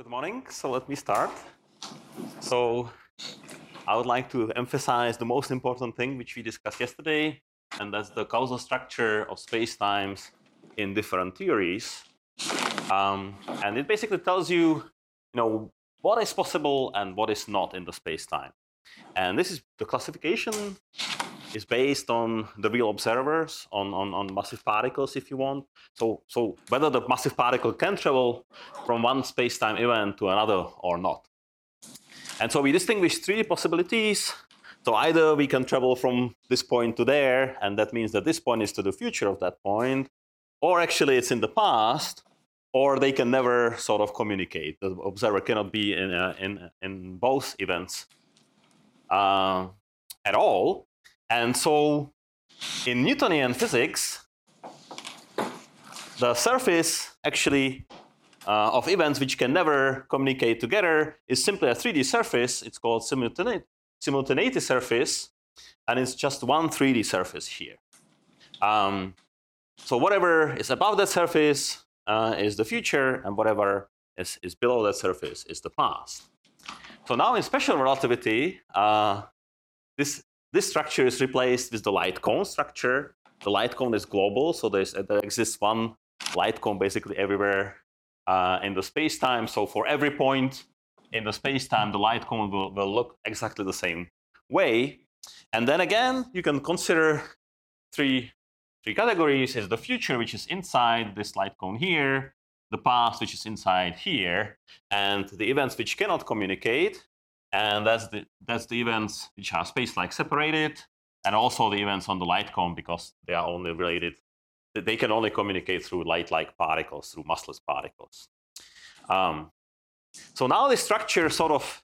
Good morning. So let me start. So I would like to emphasize the most important thing which we discussed yesterday, and that's the causal structure of spacetimes in different theories. And it basically tells you, what is possible and what is not in the spacetime. And this is the classification is based on the real observers, on massive particles, if you want. So whether the massive particle can travel from one space-time event to another or not. And so we distinguish three possibilities. So either we can travel from this point to there, and that means that this point is to the future of that point, or actually it's in the past, or they can never sort of communicate. The observer cannot be in both events at all. And so in Newtonian physics, the surface actually of events which can never communicate together is simply a 3D surface. It's called simultaneity surface, and it's just one 3D surface here. So whatever is above that surface is the future, and whatever is below that surface is the past. So now in special relativity, this structure is replaced with the light cone structure. The light cone is global, so there exists one light cone basically everywhere in the space-time. So for every point in the space-time, the light cone will look exactly the same way. And then again, you can consider three categories. Is the future, which is inside this light cone here, the past, which is inside here, and the events which cannot communicate. And that's the events which are space-like separated, and also the events on the light cone, because they are only related. They can only communicate through light-like particles, through massless particles. So now this structure sort of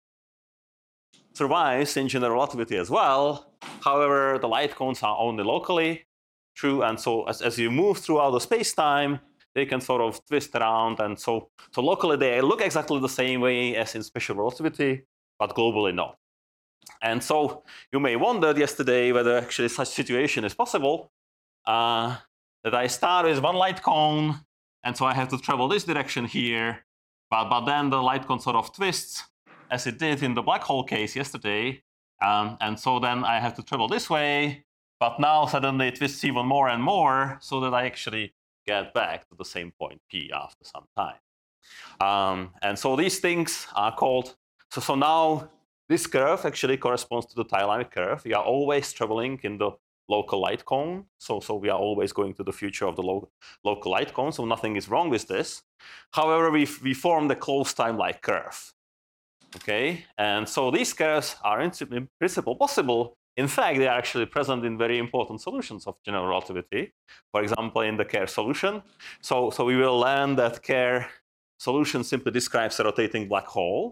survives in general relativity as well. However, the light cones are only locally true, and so as you move throughout the space-time, they can sort of twist around, and so locally they look exactly the same way as in special relativity, but globally not. And so you may wonder yesterday whether actually such situation is possible, that I start with one light cone, and so I have to travel this direction here, but then the light cone sort of twists, as it did in the black hole case yesterday, and so then I have to travel this way, but now suddenly it twists even more and more, so that I actually get back to the same point P after some time. And so these things are called. So now this curve actually corresponds to the Thalamic curve. We are always traveling in the local light cone. So we are always going to the future of the local light cone. So nothing is wrong with this. However, we form the closed time-like curve. Okay, and so these curves are in principle possible. In fact, they are actually present in very important solutions of general relativity. For example, in the Kerr solution. So we will learn that Kerr solution simply describes a rotating black hole.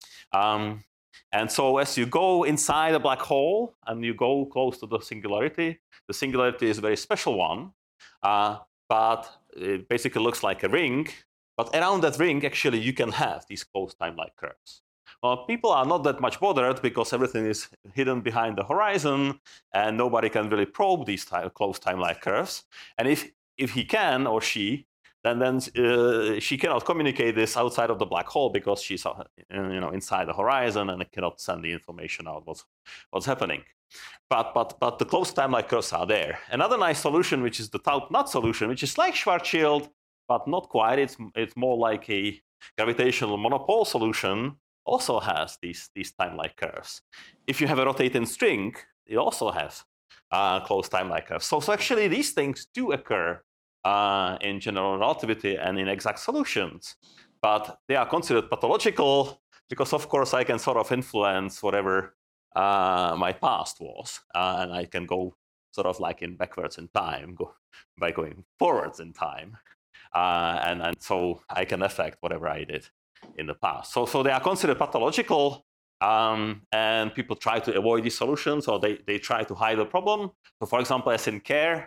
And so as you go inside a black hole and you go close to the singularity is a very special one, but it basically looks like a ring. But around that ring, actually, you can have these closed time-like curves. Well, people are not that much bothered because everything is hidden behind the horizon, and nobody can really probe these closed time-like curves. And if he can or she, then she cannot communicate this outside of the black hole because she's inside the horizon and it cannot send the information out what's happening. But the closed time-like curves are there. Another nice solution, which is the Taub-Nut solution, which is like Schwarzschild, but not quite. It's more like a gravitational monopole solution. Also has these time-like curves. If you have a rotating string, it also has closed time-like curves. So actually, these things do occur in general relativity and in exact solutions, but they are considered pathological because, of course, I can sort of influence whatever my past was, and I can go sort of like backwards in time, by going forwards in time, and so I can affect whatever I did in the past. So they are considered pathological, and people try to avoid these solutions, or they try to hide the problem. So, for example, as in Kerr,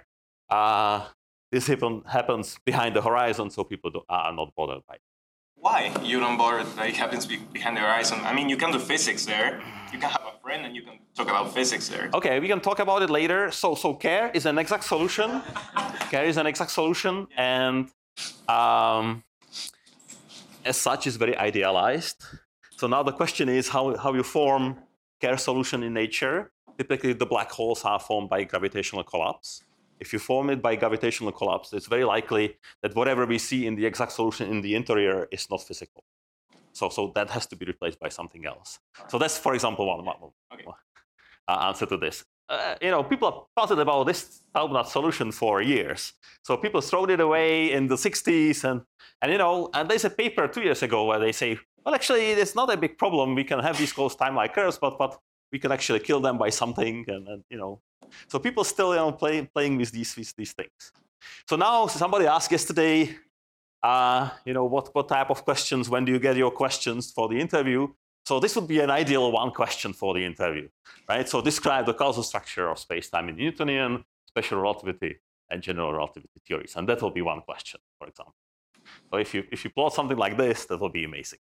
this happens behind the horizon, so people are not bothered by it. Why you don't bother that it happens behind the horizon? I mean, you can do physics there. You can have a friend and you can talk about physics there. Okay, we can talk about it later. So Kerr is an exact solution. Kerr is an exact solution, and as such, is very idealized. So now the question is how you form Kerr solution in nature. Typically, the black holes are formed by gravitational collapse. If you form it by gravitational collapse, it's very likely that whatever we see in the exact solution in the interior is not physical. So that has to be replaced by something else. So that's, for example, one answer to this. People have thought about this Taubnat solution for years. So people thrown it away in the 60s, and there's a paper 2 years ago where they say, well, actually, it's not a big problem. We can have these closed time-like curves, but we can actually kill them by something, and. So people still, playing with these things. So now somebody asked yesterday, what type of questions? When do you get your questions for the interview? So this would be an ideal one question for the interview, right? So describe the causal structure of space-time in Newtonian, special relativity, and general relativity theories, and that will be one question, for example. So if you plot something like this, that will be amazing.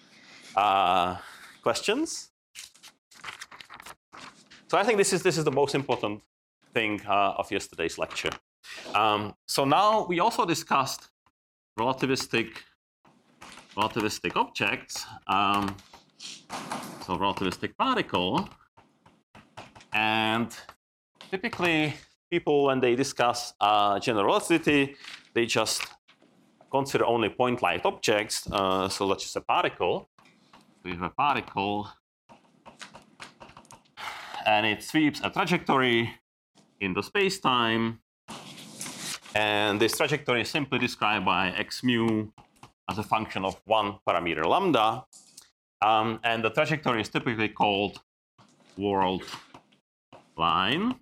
Questions? So I think this is the most important thing of yesterday's lecture. So now we also discussed relativistic objects. So relativistic particle, and typically people, when they discuss general relativity, they just consider only point-light objects. So let's just a particle. We have a particle, and it sweeps a trajectory in the space-time, and this trajectory is simply described by x mu as a function of one parameter lambda. And the trajectory is typically called world line.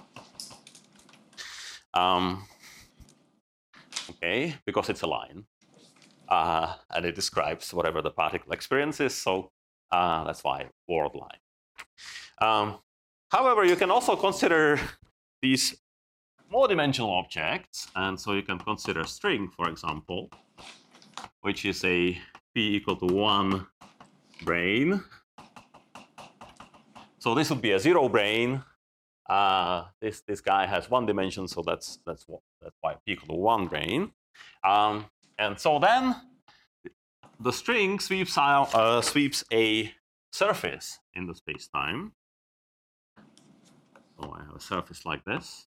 Okay, because it's a line. And it describes whatever the particle experiences, so that's why world line. However, you can also consider these more dimensional objects, and so you can consider a string, for example, which is a p equal to 1 brane. So this would be a 0 brane. This guy has 1 dimension, so that's why p equal to 1 brane. And so then the string sweeps a surface in the space-time. So I have a surface like this.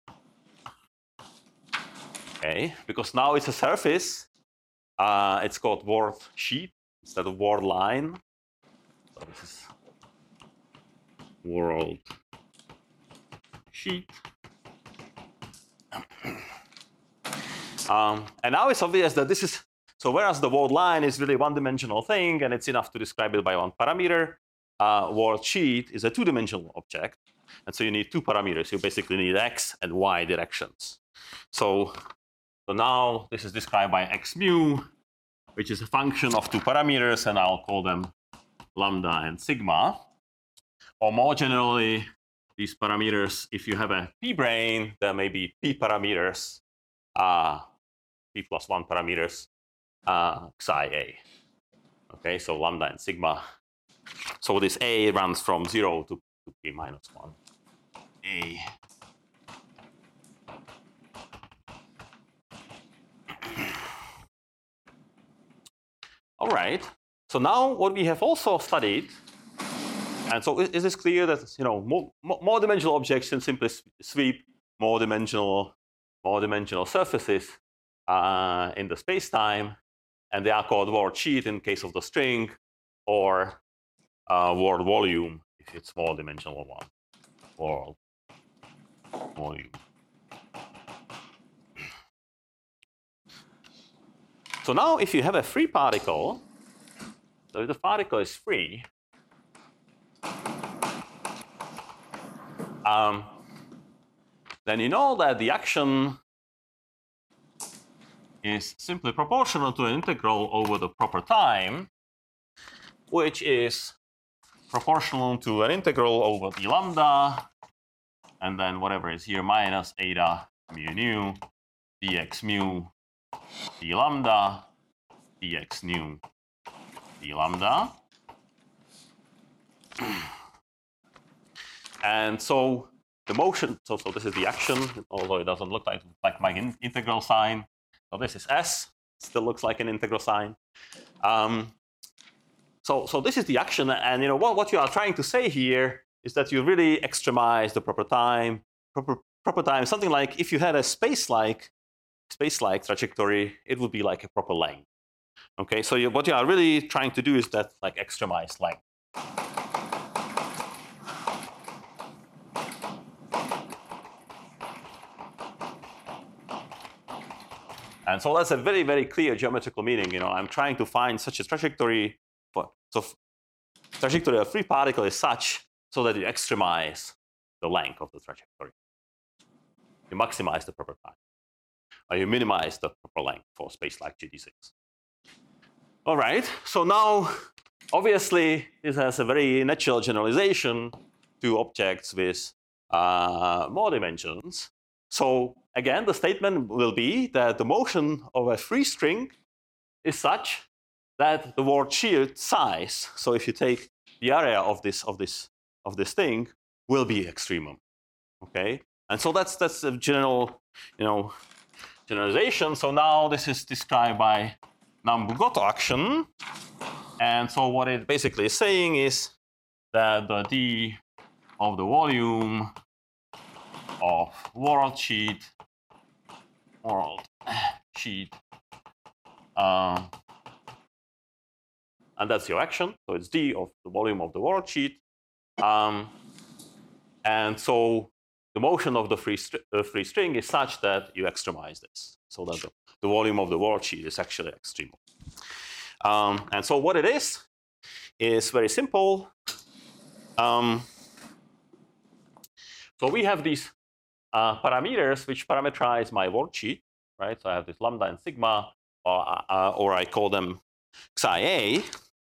Okay, because now it's a surface. It's called world sheet instead of world line. So this is world sheet. And now it's obvious that this is, so whereas the world line is really one-dimensional thing and it's enough to describe it by one parameter, world sheet is a two-dimensional object. And so you need two parameters. You basically need x and y directions. So now this is described by x mu, which is a function of two parameters, and I'll call them lambda and sigma. Or more generally, these parameters, if you have a p-brane, there may be p parameters, p plus 1 parameters, psi a. Okay, so lambda and sigma. So this a runs from 0 to p minus 1. A. All right. So now what we have also studied, and so is this clear that more dimensional objects can simply sweep more dimensional surfaces in the space-time, and they are called world sheet in case of the string, or world volume if it's more dimensional one. World volume. So now if you have a free particle, so if the particle is free, then you know that the action is simply proportional to an integral over the proper time, which is proportional to an integral over d lambda, and then whatever is here minus eta mu nu dx mu d lambda dx nu d lambda. And so the motion, so this is the action, although it doesn't look like my integral sign. So this is S, still looks like an integral sign. So this is the action, and what you are trying to say here is that you really extremize the proper time. Proper time, something like if you had a space-like trajectory, it would be like a proper length. Okay, so what you are really trying to do is that like extremize length. And so that's a very, very clear geometrical meaning. I'm trying to find such a trajectory. So trajectory of free particle is such so that you extremize the length of the trajectory. You maximize the proper time, or you minimize the proper length for space like GD6. All right. So now, obviously, this has a very natural generalization to objects with more dimensions. So again, the statement will be that the motion of a free string is such that the Ward shear size, so if you take the area of this thing, will be extremum. Okay, and so that's a general, generalization. So now this is described by Nambu-Goto action, and so what it basically is saying is that the d of the volume of world sheet, and that's your action. So it's d of the volume of the world sheet, and so the motion of the free string is such that you extremize this, so that the volume of the world sheet is actually extremum. And so what it is very simple. So we have these parameters which parameterize my world sheet, right? So I have this lambda and sigma, or I call them psi a.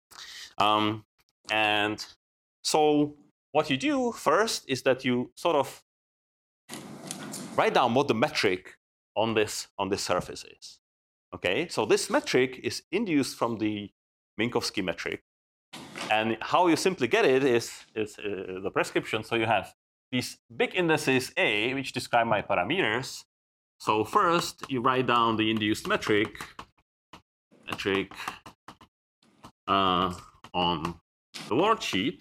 And so what you do first is that you sort of write down what the metric on this surface is. Okay, so this metric is induced from the Minkowski metric, and how you simply get it is the prescription. So you have these big indices A, which describe my parameters. So first you write down the induced metric on the world sheet.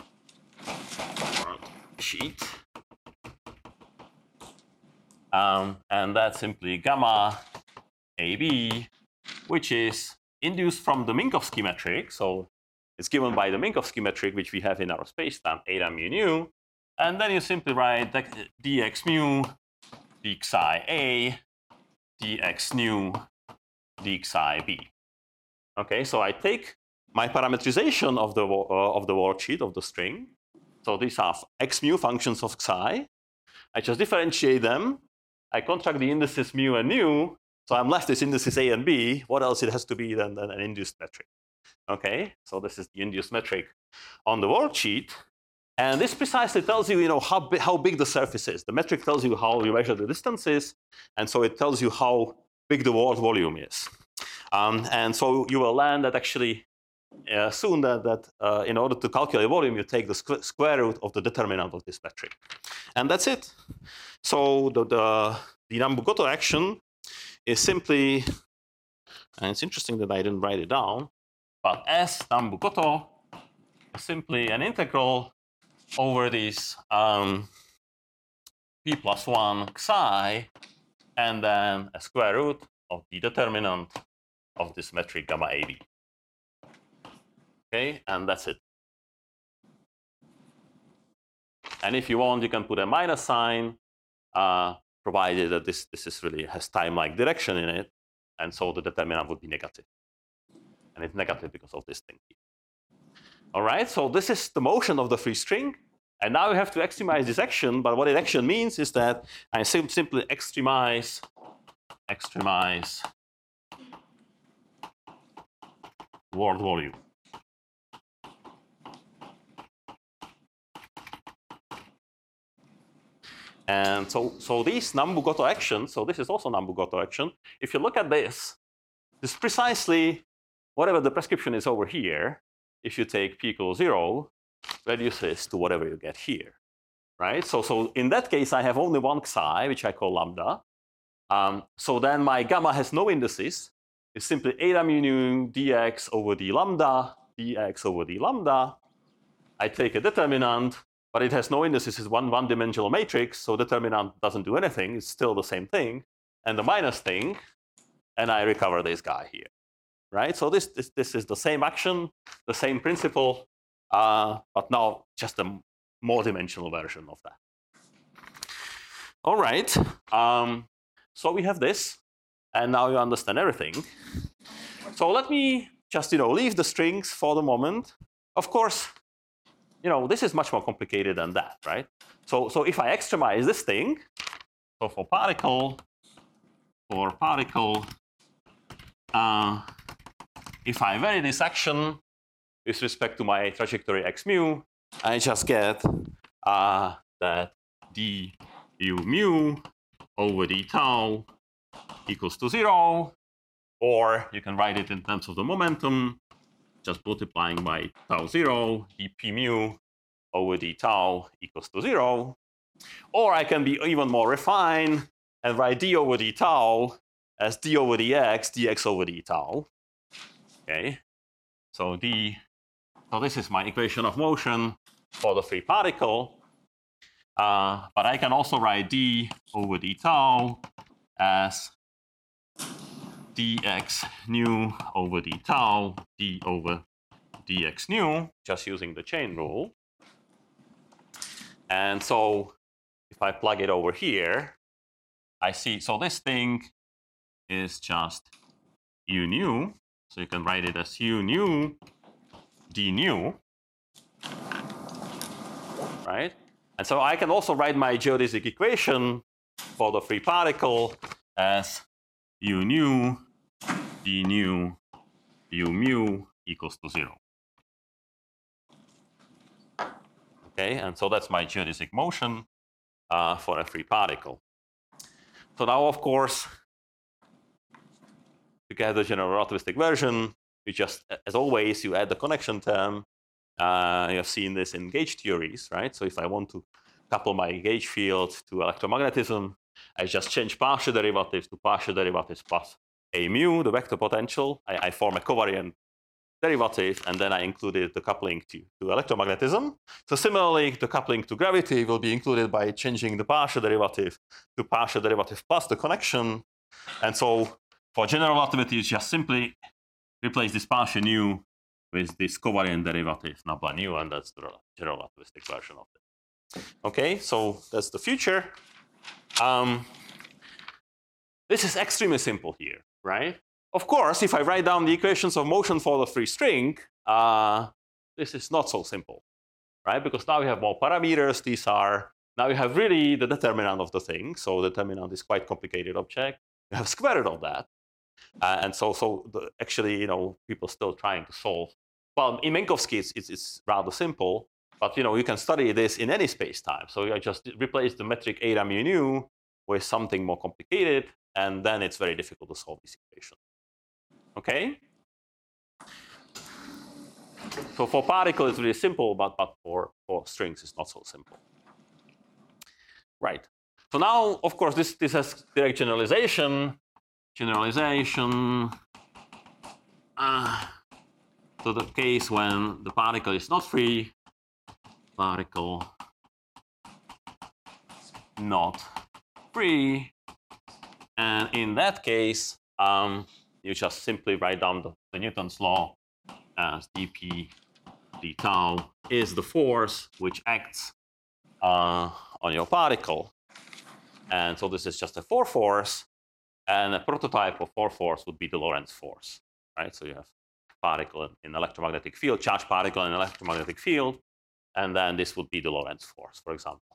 And that's simply gamma AB, which is induced from the Minkowski metric. So it's given by the Minkowski metric, which we have in our spacetime, eta mu nu. And then you simply write dx mu, d psi A, dx nu, d psi B. Okay, so I take my parametrization of the worldsheet of the string. So these are x mu functions of psi. I just differentiate them. I contract the indices mu and nu. So I'm left with indices A and B. What else it has to be than an induced metric? Okay, so this is the induced metric on the worldsheet. And this precisely tells you, how big the surface is. The metric tells you how you measure the distances, and so it tells you how big the world volume is. And so you will learn that actually soon that in order to calculate volume, you take the square root of the determinant of this metric, and that's it. So the Nambu-Goto action is simply, and it's interesting that I didn't write it down, but S Nambu-Goto is simply an integral over these p plus 1 psi, and then a square root of the determinant of this metric gamma AB. Okay, and that's it. And if you want, you can put a minus sign, provided that this is really has time-like direction in it, and so the determinant would be negative. And it's negative because of this thing here. All right, so this is the motion of the free string. And now we have to extremize this action, but what it actually means is that I simply extremize world volume. And so these Nambu-Goto actions, so this is also Nambu-Goto action. If you look at this is precisely whatever the prescription is over here. If you take p equals 0, reduces to whatever you get here, right? So in that case, I have only one psi, which I call lambda. So then my gamma has no indices is simply eta mu nu dx over d lambda, dx over d lambda. I take a determinant, but it has no indices. It's one-dimensional matrix, so determinant doesn't do anything. It's still the same thing, and the minus thing, and I recover this guy here, right? So this is the same action, the same principle, but now just a more dimensional version of that. All right. So we have this, and now you understand everything. So let me just leave the strings for the moment. Of course, this is much more complicated than that, right? So if I extremize this thing, so for particle, if I vary this action with respect to my trajectory x mu, I just get that d u mu over d tau equals to 0, or you can write it in terms of the momentum, just multiplying by tau 0, dp mu over d tau equals to 0. Or I can be even more refined and write d over d tau as d over dx, dx over d tau. Okay, so this is my equation of motion for the free particle. But I can also write d over d tau as dx nu over d tau, d over dx nu, just using the chain rule. And so if I plug it over here, I see, so this thing is just u nu. So you can write it as u nu d nu, right? And so I can also write my geodesic equation for the free particle as u nu d nu u mu equals to 0. Okay, and so that's my geodesic motion for a free particle. So now, of course, to get the general relativistic version, you just, as always, you add the connection term. You have seen this in gauge theories, right? So if I want to couple my gauge field to electromagnetism, I just change partial derivatives to partial derivatives plus a mu, the vector potential. I form a covariant derivative, and then I included the coupling to electromagnetism. So similarly, the coupling to gravity will be included by changing the partial derivative to partial derivative plus the connection. And so for general relativity, you just simply replace this partial nu with this covariant derivative nabla nu, and that's the general relativistic version of it. Okay, so that's the future. This is extremely simple here, right? Of course, if I write down the equations of motion for the free string, this is not so simple, right? Because now we have more parameters. Now you have really the determinant of the thing. So the determinant is quite complicated object. You have square root of that. And actually, people still trying to solve. Well, in Minkowski, it's rather simple. But you can study this in any space-time. So I just replace the metric eta mu nu with something more complicated, and then it's very difficult to solve this equation. Okay? So for particle, it's really simple, but for strings, it's not so simple. Right. So now, of course, this has direct generalization. So the case when the particle is not free, particle not free, and in that case, you just simply write down the Newton's law as dp d tau is the force which acts on your particle. And so this is just a 4 force, and a prototype of 4 force would be the Lorentz force, right? So you have particle in electromagnetic field, charged particle in electromagnetic field, and then this would be the Lorentz force, for example.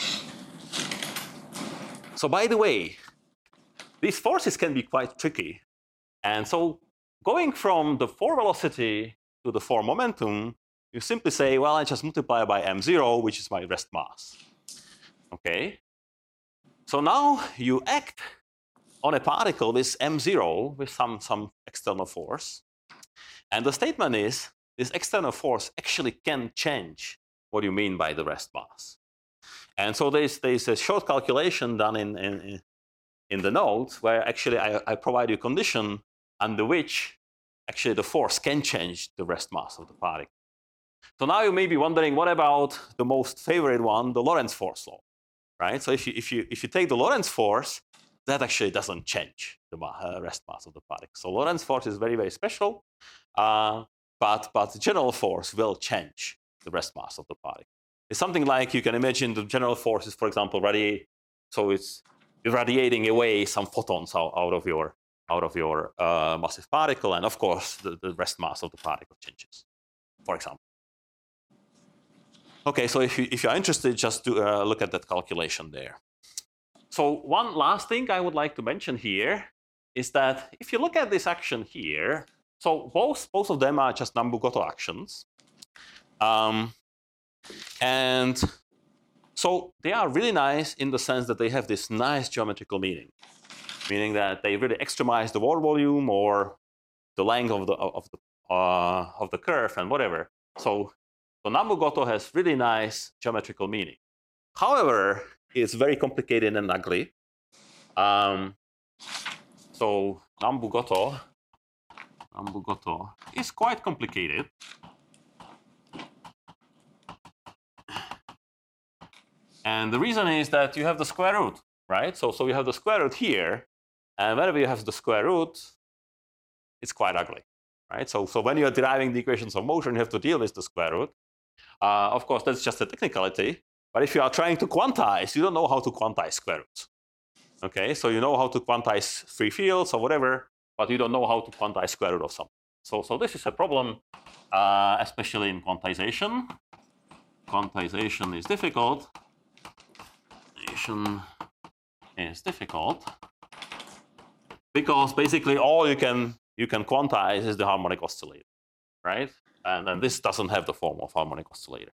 So by the way, these forces can be quite tricky. And so going from the 4 velocity to the 4 momentum, you simply say, well, I just multiply by m0, which is my rest mass. Okay? So now you act on a particle with m0, with some external force. And the statement is, this external force actually can change what you mean by the rest mass. And so there's a short calculation done in the notes where actually I provide you a condition. under which actually the force can change the rest mass of the particle. So now you may be wondering, what about the most favorite one, the Lorentz force law, right? So if you take the Lorentz force, that actually doesn't change the rest mass of the particle. So Lorentz force is very, very special, but the general force will change the rest mass of the particle. It's something like, you can imagine the general force is, for example, so it's radiating away some photons out of your massive particle, and of course the rest mass of the particle changes, for example. Okay, so if you're interested, just look at that calculation there. So one last thing I would like to mention here is that if you look at this action here, so both of them are just Nambu-Goto actions. And so they are really nice in the sense that they have this nice geometrical meaning that they really extremize the wall volume or the length of the curve and whatever. So Nambu-Goto has really nice geometrical meaning. However, it's very complicated and ugly. So Nambu-Goto is quite complicated. And the reason is that you have the square root, right? So you have the square root here, and whenever you have the square root, it's quite ugly, right? So when you're deriving the equations of motion, you have to deal with the square root. Of course, that's just a technicality. But if you are trying to quantize, you don't know how to quantize square roots. Okay, so you know how to quantize free fields or whatever, but you don't know how to quantize square root of something. So this is a problem, especially in quantization. Quantization is difficult. Is difficult because basically all you can quantize is the harmonic oscillator, right? And this doesn't have the form of harmonic oscillator.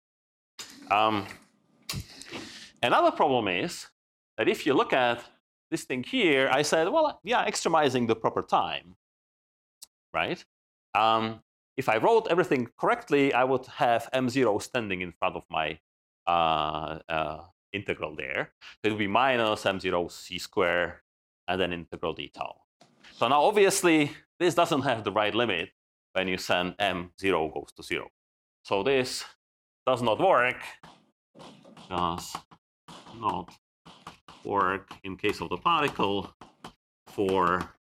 Another problem is that if you look at this thing here, I said, well, yeah, extremizing the proper time, right? If I wrote everything correctly, I would have m0 standing in front of my integral there. So it would be minus m0 c square and then integral d tau. So now obviously this doesn't have the right limit when you send m0 goes to 0. So this does not work. Does not work in case of the particle for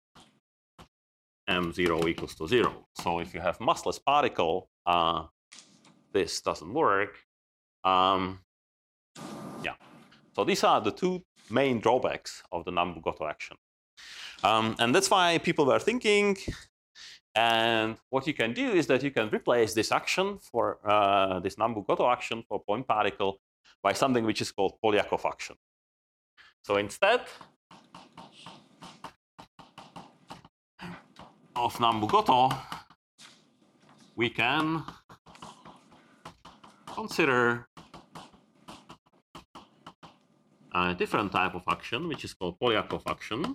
m0 equals to 0. So if you have massless particle, this doesn't work. Yeah. So these are the two main drawbacks of the Nambu-Goto action. And that's why people were thinking, and what you can do is that you can replace this action for this Nambu-Goto action for point particle by something which is called Polyakov action. So instead of Nambu-Goto, we can consider a different type of action, which is called Polyakov action.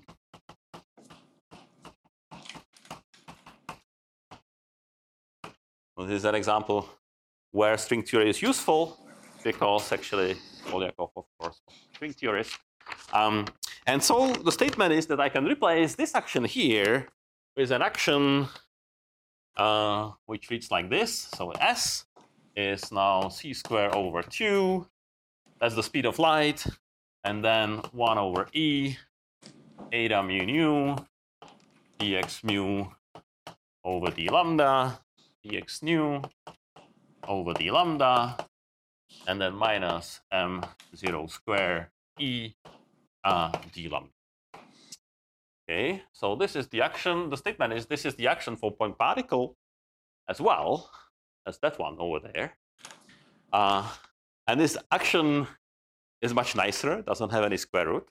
Well, this is an example where string theory is useful, because actually Polyakov, of course, string theorist. And so the statement is that I can replace this action here with an action which reads like this. So S is now c squared over 2. That's the speed of light. And then 1 over e, eta mu nu, dx mu over d lambda, dx nu over d lambda, and then minus m0 square e d lambda. Okay, so this is the action. The statement is this is the action for point particle as well as that one over there. And this action is much nicer, doesn't have any square root.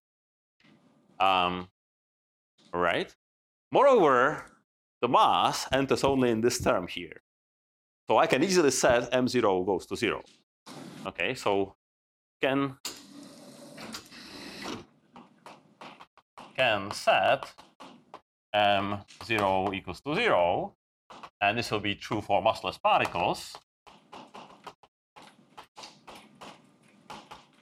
Right? Moreover, the mass enters only in this term here. So I can easily set m0 goes to 0. Okay, so can set m0 equals to 0, and this will be true for massless particles.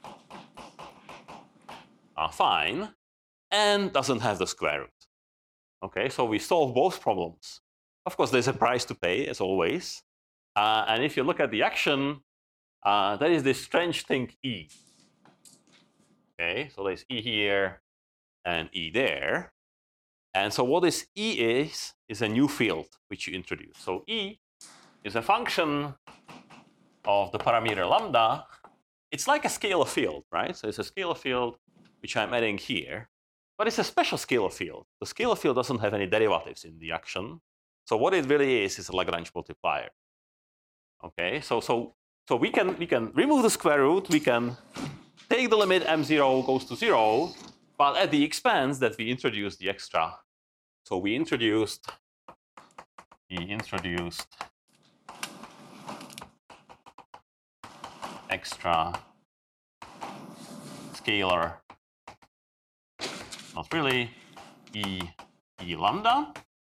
Fine, and doesn't have the square root. Okay, so we solve both problems. Of course, there's a price to pay, as always. And if you look at the action, there is this strange thing E. Okay, so there's E here and E there. And so what this E is a new field which you introduce. So E is a function of the parameter lambda. It's like a scalar field, right? So it's a scalar field which I'm adding here. But it's a special scalar field. The scalar field doesn't have any derivatives in the action. So what it really is a Lagrange multiplier. Okay, so we can remove the square root. We can take the limit m0 goes to 0, but at the expense that we introduce the extra. So we introduced extra scalar, not really, E lambda.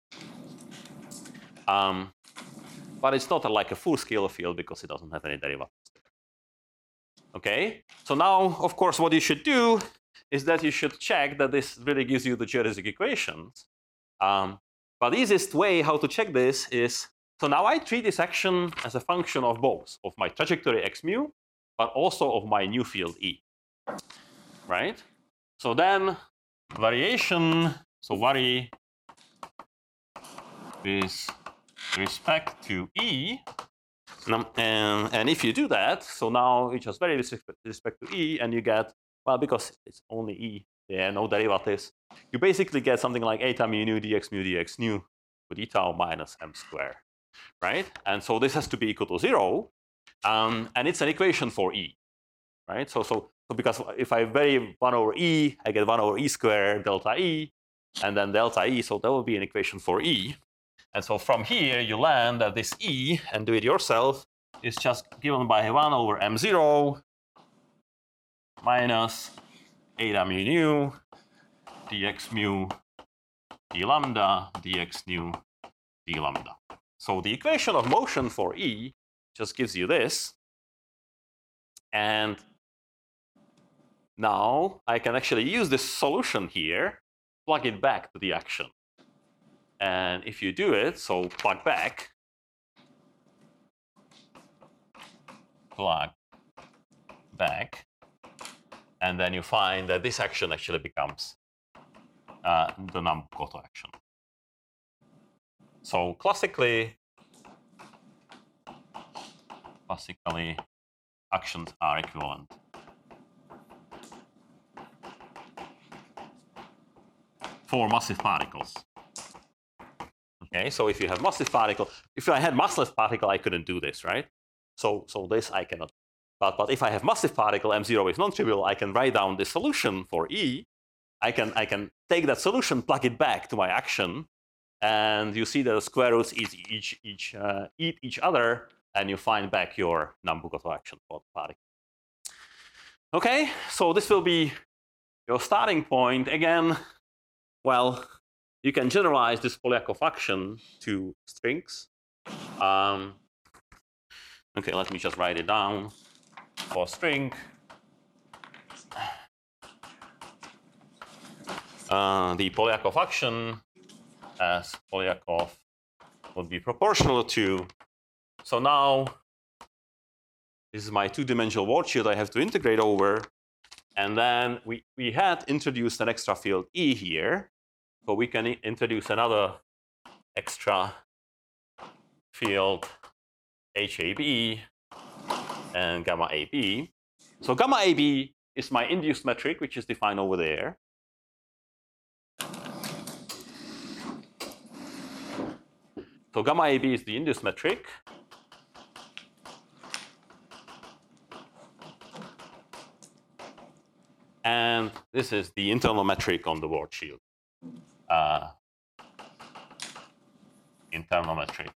But it's not like a full scalar field because it doesn't have any derivatives. Okay, so now, of course, what you should do is that you should check that this really gives you the geodesic equations. But the easiest way how to check this is, so now I treat this action as a function of both, of my trajectory x mu, but also of my new field E, right? So then variation, so vary with respect to E, and if you do that, so now you just vary with respect to E, and you get, well, because it's only E, there are no derivatives, you basically get something like eta mu nu dx nu with eta minus m squared, right? And so this has to be equal to 0, and it's an equation for E, right? So because if I vary 1 over E, I get 1 over E squared delta E, and then delta E, so that will be an equation for E. And so from here, you land that this E, and do it yourself, is just given by 1 over m0 minus eta mu nu dx mu d lambda dx nu d lambda. So the equation of motion for E just gives you this. And now I can actually use this solution here, plug it back to the action. And if you do it, so plug back, and then you find that this action actually becomes the Nambu-Goto action. So classically, actions are equivalent. For massive particles. Okay, so if you have massive particle, if I had massless particle, I couldn't do this, right? So this I cannot. But if I have massive particle, m0 is non-trivial, I can write down the solution for E. I can take that solution, plug it back to my action, and you see that the square roots eat each other, and you find back your Nambu-Goto action for the particle. Okay, so this will be your starting point. Again, well, you can generalize this Polyakov action to strings. Okay, let me just write it down. For string, the Polyakov action as Polyakov would be proportional to. So now this is my two-dimensional Ward shield I have to integrate over. And then we had introduced an extra field E here. So we can introduce another extra field HAB and gamma AB. So gamma AB is my induced metric, which is defined over there. So gamma AB is the induced metric. And this is the internal metric on the Ward shield. Internal metric.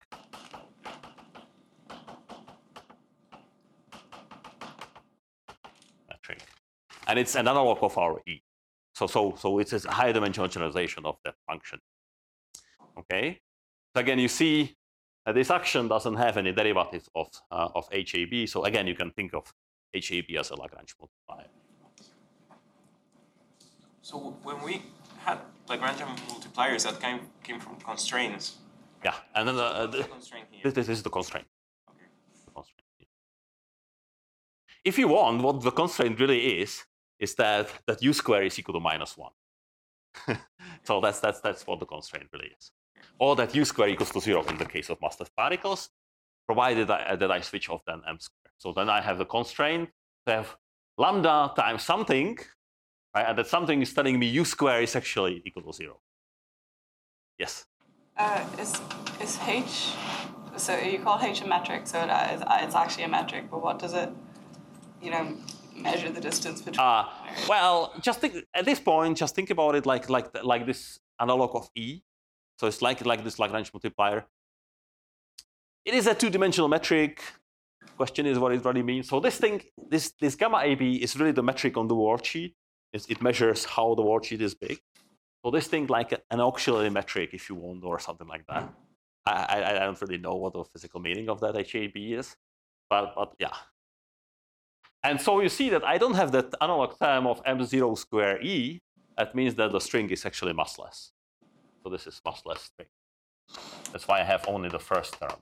And it's an analog of our E. So it's a higher dimensional generalization of that function. Okay. So again, you see that this action doesn't have any derivatives of HAB. So again, you can think of HAB as a Lagrange multiplier. So when we had Lagrange multipliers that came from constraints. Yeah, and then The constraint here. this is the constraint. Okay. The constraint. If you want, what the constraint really is that u square is equal to -1. So that's what the constraint really is. Or that u square equals to 0 in the case of massless particles, provided that I switch off then m square. So then I have the constraint to have lambda times something, right? And that something is telling me u square is actually equal to 0. Yes? Is H, so you call H a metric, so it's actually a metric, but what does it, measure the distance between? Well, just think, at this point, just think about it like this analog of E. So it's like this Lagrange multiplier. It is a two-dimensional metric. Question is what it really means. So this thing, this gamma AB is really the metric on the worldsheet. It measures how the worldsheet is big. So this thing like an auxiliary metric, if you want, or something like that. I don't really know what the physical meaning of that HAB is, but yeah. And so you see that I don't have that analog term of m0 square E. That means that the string is actually massless. So this is massless string. That's why I have only the first term.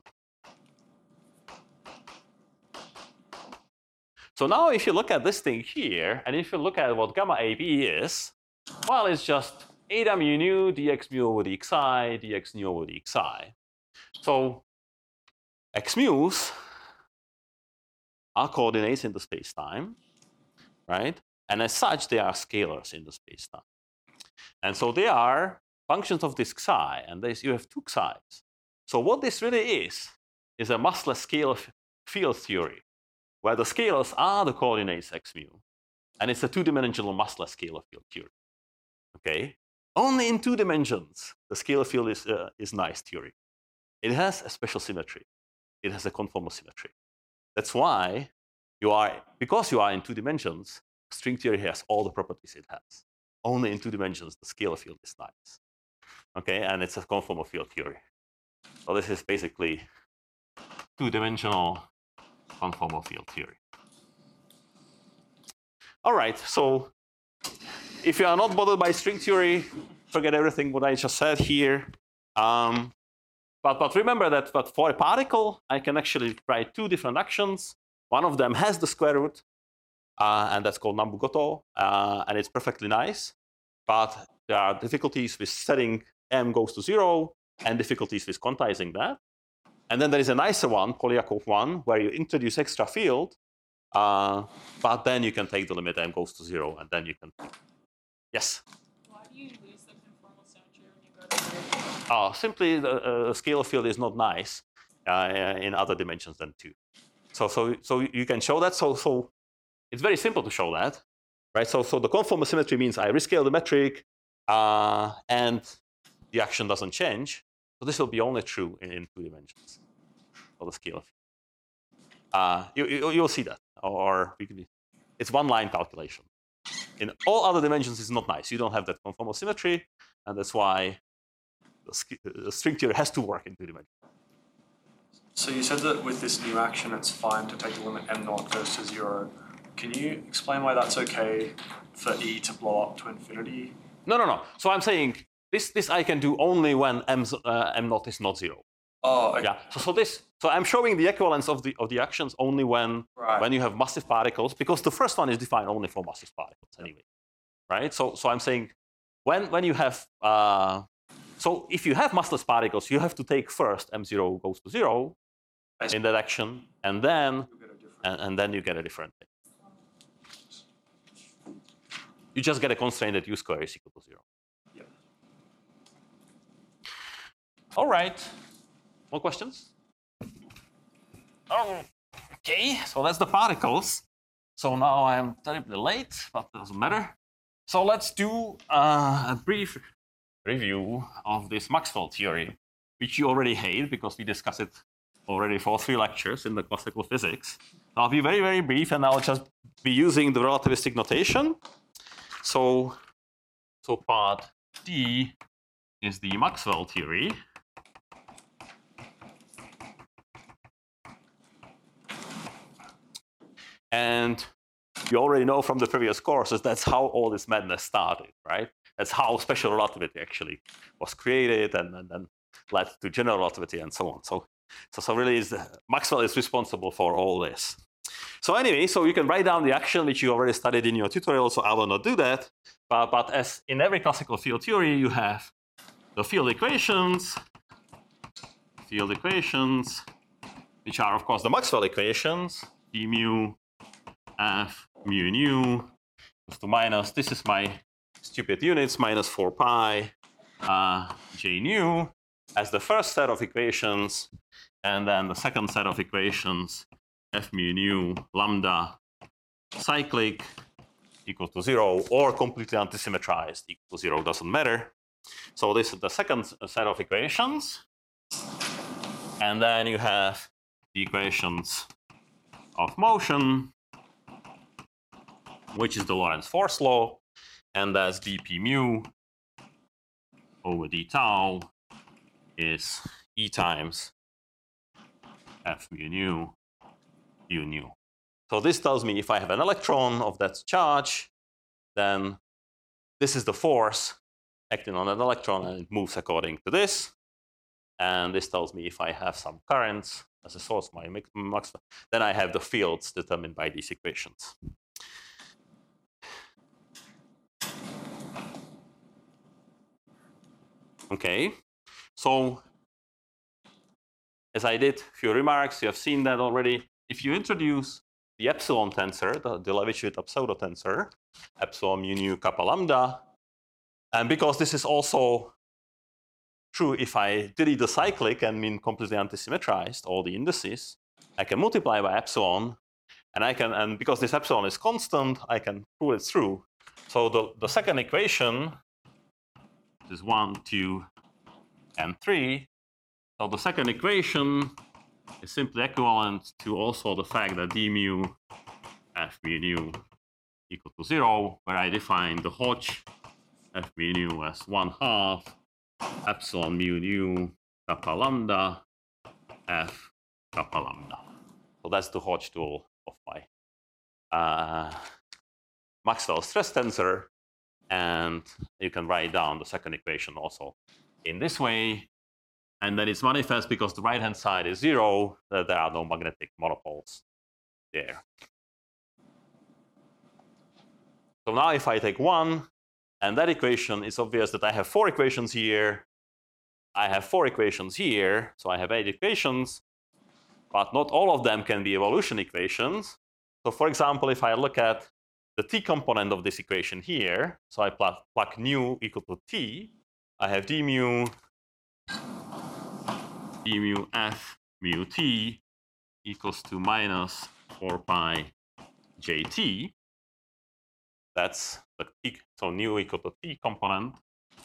So now if you look at this thing here, and if you look at what gamma AB is, well, it's just eta mu nu dx mu over dxi, dx nu over dxi. So x mu's are coordinates in the space-time, right? And as such, they are scalars in the space-time. And so they are functions of this xi, and you have two xi's. So what this really is a massless scalar field theory, where the scalars are the coordinates x mu, and it's a two-dimensional massless scalar field theory. Okay, only in 2 dimensions the scalar field is nice theory. It has a special symmetry. It has a conformal symmetry. That's why because you are in 2 dimensions, string theory has all the properties it has. Only in 2 dimensions the scalar field is nice. Okay, and it's a conformal field theory. So this is basically 2-dimensional conformal field theory. All right, so if you are not bothered by string theory, forget everything what I just said here. But remember that for a particle, I can actually write 2 different actions. One of them has the square root, and that's called Nambu-Goto, and it's perfectly nice. But there are difficulties with setting m goes to 0, and difficulties with quantizing that. And then there is a nicer one, Polyakov one, where you introduce extra field, but then you can take the limit m goes to 0, and then you can. Yes? Why do you lose the conformal symmetry when you go to 0? Simply the scalar field is not nice in other dimensions than 2. So you can show that. So it's very simple to show that, right? So the conformal symmetry means I rescale the metric, and the action doesn't change. So this will be only true in 2 dimensions for the scalar field. You'll see that, or it's one-line calculation. In all other dimensions, it's not nice. You don't have that conformal symmetry, and that's why the string theory has to work in 2 dimensions. So you said that with this new action, it's fine to take the limit m0 goes to 0. Can you explain why that's okay for E to blow up to infinity? No. So I'm saying this I can do only when m0 is not 0. Oh, okay. Yeah. So I'm showing the equivalence of the actions only when you have massive particles, because the first one is defined only for massive particles anyway, right? So I'm saying when you have so if you have massless particles, you have to take first m0 goes to 0 in that action, and then you get a different thing. You just get a constraint that u square is equal to 0. Yeah. All right. More questions? Oh, okay, so that's the particles. So now I'm terribly late, but it doesn't matter. So let's do a brief review of this Maxwell theory, which you already hate because we discussed it already for 3 lectures in the classical physics. I'll be very, very brief, and I'll just be using the relativistic notation. So part D is the Maxwell theory. And you already know from the previous courses that's how all this madness started, right? That's how special relativity actually was created and then led to general relativity and so on. So really Maxwell is responsible for all this. So anyway, so you can write down the action which you already studied in your tutorial, so I will not do that. But as in every classical field theory, you have the field equations, which are of course the Maxwell equations, d mu f mu nu equals to minus, this is my stupid units, minus 4 pi j nu as the first set of equations, and then the second set of equations, f mu nu lambda cyclic equal to 0 or completely antisymmetrized equal to 0, doesn't matter. So this is the second set of equations. And then you have the equations of motion, which is the Lorentz force law, and that's dp mu over d tau is E times f mu nu u nu. So this tells me if I have an electron of that charge, then this is the force acting on an electron and it moves according to this. And this tells me if I have some currents as a source, my Maxwell, then I have the fields determined by these equations. Okay, so as I did a few remarks, you have seen that already. If you introduce the epsilon tensor, the Levi-Civita pseudo tensor, epsilon mu nu kappa lambda, and because this is also true if I delete the cyclic and mean completely antisymmetrized, all the indices, I can multiply by epsilon, and because this epsilon is constant, I can pull it through. So the second equation is 1, 2, and 3. So the second equation is simply equivalent to also the fact that d mu f mu nu equal to 0, where I define the Hodge f mu nu as 1/2 epsilon mu nu kappa lambda f kappa lambda. So that's the Hodge dual of my Maxwell stress tensor, and you can write down the second equation also in this way. And then it's manifest because the right-hand side is 0, that there are no magnetic monopoles there. So now if I take 1, and that equation, it's obvious that I have 4 equations here. I have 4 equations here, so I have 8 equations, but not all of them can be evolution equations. So for example, if I look at the t component of this equation here, so I plug nu equal to t, I have d mu f mu t equals to minus 4 pi jt. That's the t, so nu equal to t component.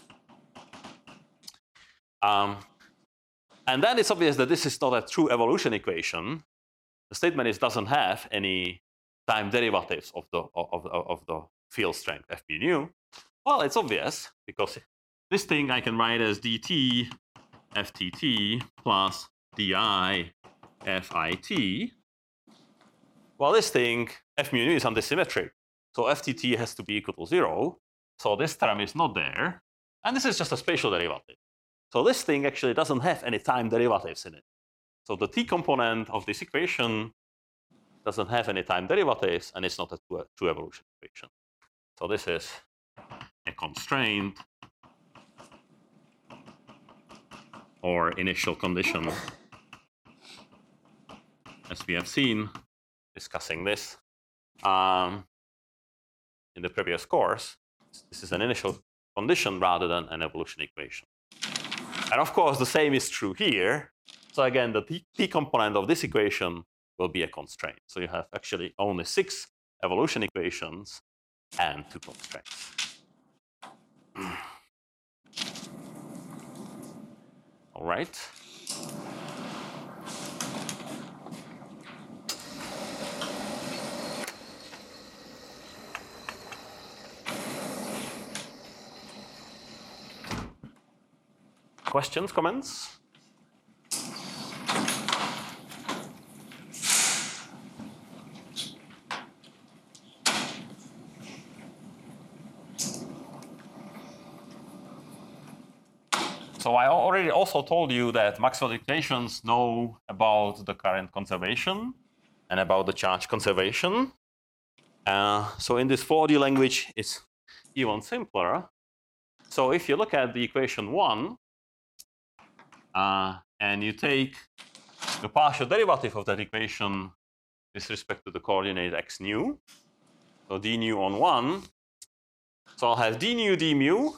And then it's obvious that this is not a true evolution equation. The statement is doesn't have any time derivatives of the field strength f mu nu. Well, it's obvious because this thing I can write as dt ftt plus di fit. Well, this thing f mu nu is antisymmetric, so ftt has to be equal to 0. So this term is not there, and this is just a spatial derivative. So this thing actually doesn't have any time derivatives in it. So the t component of this equation doesn't have any time derivatives, and it's not a true evolution equation. So this is a constraint or initial condition, as we have seen discussing this in the previous course. This is an initial condition rather than an evolution equation. And of course, the same is true here. So again, the t component of this equation will be a constraint. So you have actually only 6 evolution equations and 2 constraints. All right. Questions, comments? So I already also told you that Maxwell equations know about the current conservation and about the charge conservation. So in this 4D language, it's even simpler. So if you look at the equation 1, and you take the partial derivative of that equation with respect to the coordinate x nu, so d nu on 1, so I'll have d nu d mu,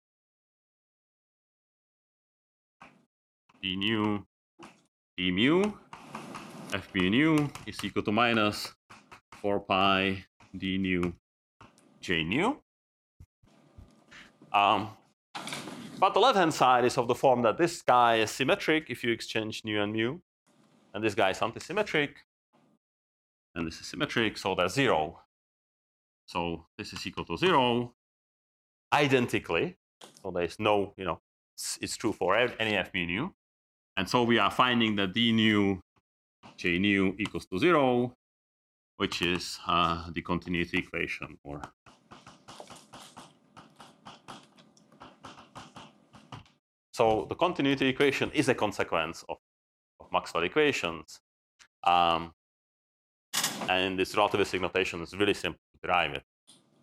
d nu d mu, f mu nu is equal to minus 4 pi d nu j nu. But the left-hand side is of the form that this guy is symmetric if you exchange nu and mu, and this guy is antisymmetric, and this is symmetric, so that's 0. So this is equal to 0 identically. So there's no, it's true for any f mu nu. And so we are finding that d nu j nu equals to 0, which is the continuity equation. So the continuity equation is a consequence of Maxwell equations. And this relativistic notation is really simple to derive it.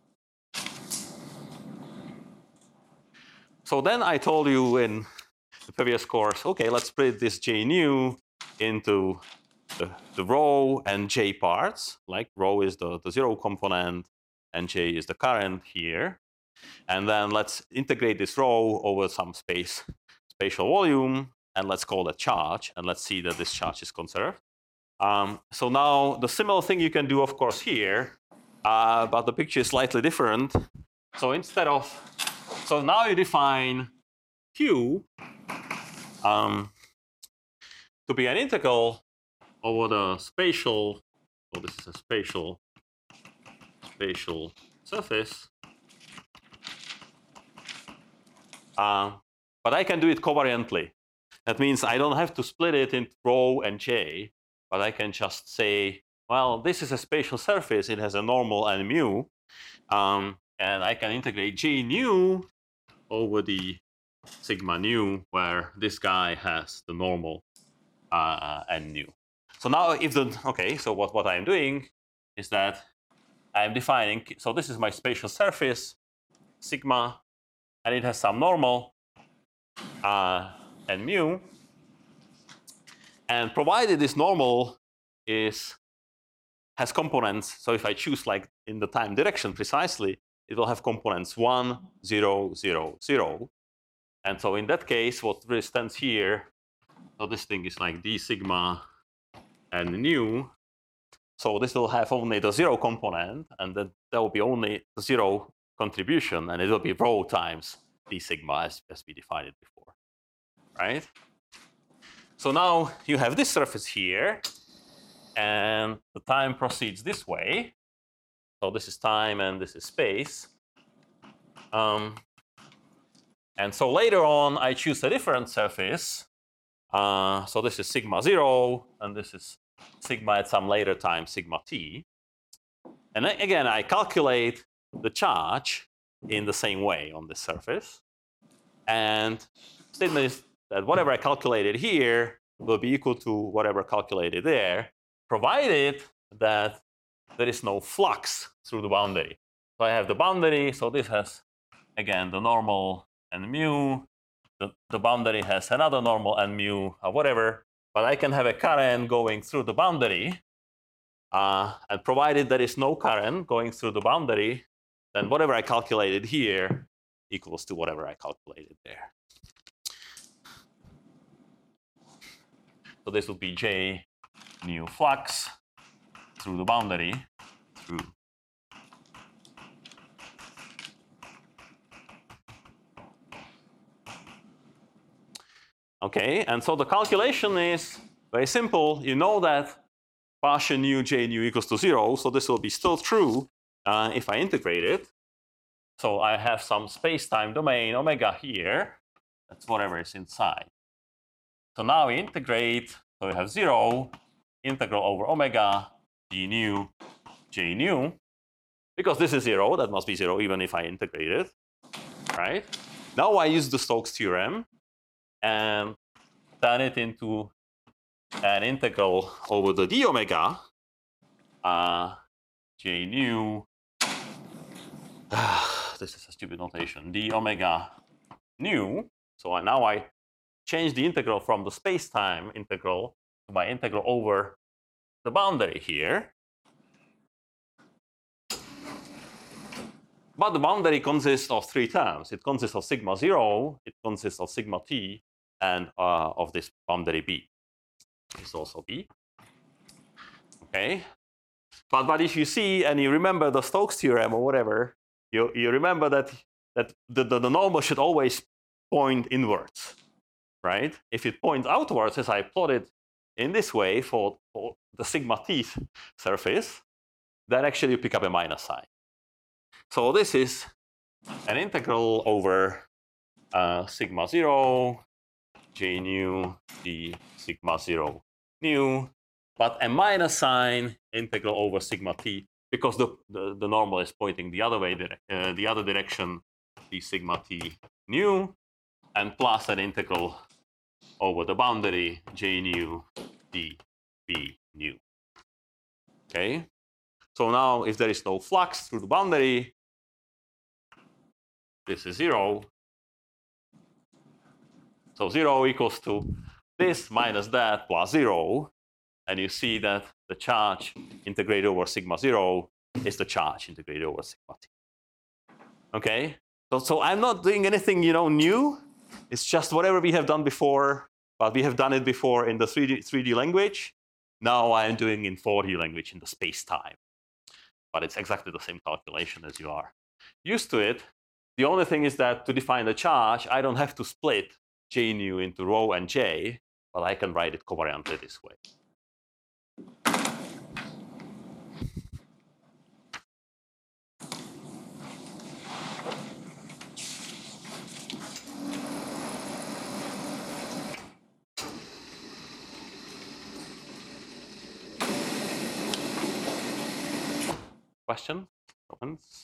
So then I told you in the previous course, okay, let's split this j nu into the rho and j parts. Like rho is the 0 component and j is the current here. And then let's integrate this rho over some spatial volume, and let's call that charge, and let's see that this charge is conserved. So now the similar thing you can do, of course, here, but the picture is slightly different. So instead of, so now you define Q to be an integral over the spatial, so this is a spatial surface. But I can do it covariantly. That means I don't have to split it into rho and j, but I can just say, well, this is a spatial surface. It has a normal and mu. And I can integrate j nu over the sigma nu, where this guy has the normal and nu. So now if so what I'm doing is that I'm defining, so this is my spatial surface, sigma, and it has some normal and mu. And provided this normal has components, so if I choose like in the time direction precisely, it will have components 1, 0, 0, 0. And so in that case, what really stands here, so this thing is like d sigma and nu. So this will have only the 0 component, and then there will be only the 0 contribution, and it will be rho times d sigma as we defined it before, right? So now you have this surface here, and the time proceeds this way. So this is time and this is space. And so later on, I choose a different surface. So this is sigma 0, and this is sigma at some later time, sigma t. And then again, I calculate the charge in the same way on this surface. And the statement is that whatever I calculated here will be equal to whatever calculated there, provided that there is no flux through the boundary. So I have the boundary, so this has, again, the normal and mu. The boundary has another normal and mu, or whatever. But I can have a current going through the boundary. And provided there is no current going through the boundary, then whatever I calculated here equals to whatever I calculated there. So this would be J nu flux through the boundary, Okay, and so the calculation is very simple. You know that partial nu j nu equals to 0, so this will be still true if I integrate it. So I have some space-time domain omega here. That's whatever is inside. So now we integrate, so we have 0, integral over omega d nu j nu. Because this is 0, that must be 0 even if I integrate it, right? Now I use the Stokes theorem. and turn it into an integral over the d omega j nu. This is a stupid notation. D omega nu. So now I change the integral from the space-time integral to my integral over the boundary here. But the boundary consists of three terms. It consists of sigma 0, it consists of sigma t, and of this boundary b. It's also b. Okay. But if you see and you remember the Stokes theorem or whatever, you remember that the normal should always point inwards, right? If it points outwards, as I plotted in this way for the sigma t surface, then actually you pick up a minus sign. So this is an integral over sigma 0 j nu d sigma 0 nu, but a minus sign integral over sigma t, because the normal is pointing the other way, the other direction, d sigma t nu, and plus an integral over the boundary j nu d b nu. Okay, so now if there is no flux through the boundary, this is 0. So 0 equals to this minus that plus 0. And you see that the charge integrated over sigma 0 is the charge integrated over sigma t. Okay? So I'm not doing anything new. It's just whatever we have done before, but we have done it before in the 3D language. Now I'm doing in 4D language in the space-time. But it's exactly the same calculation as you are used to it. The only thing is that to define the charge, I don't have to split j nu into rho and j, but I can write it covariantly this way. Question? Comments?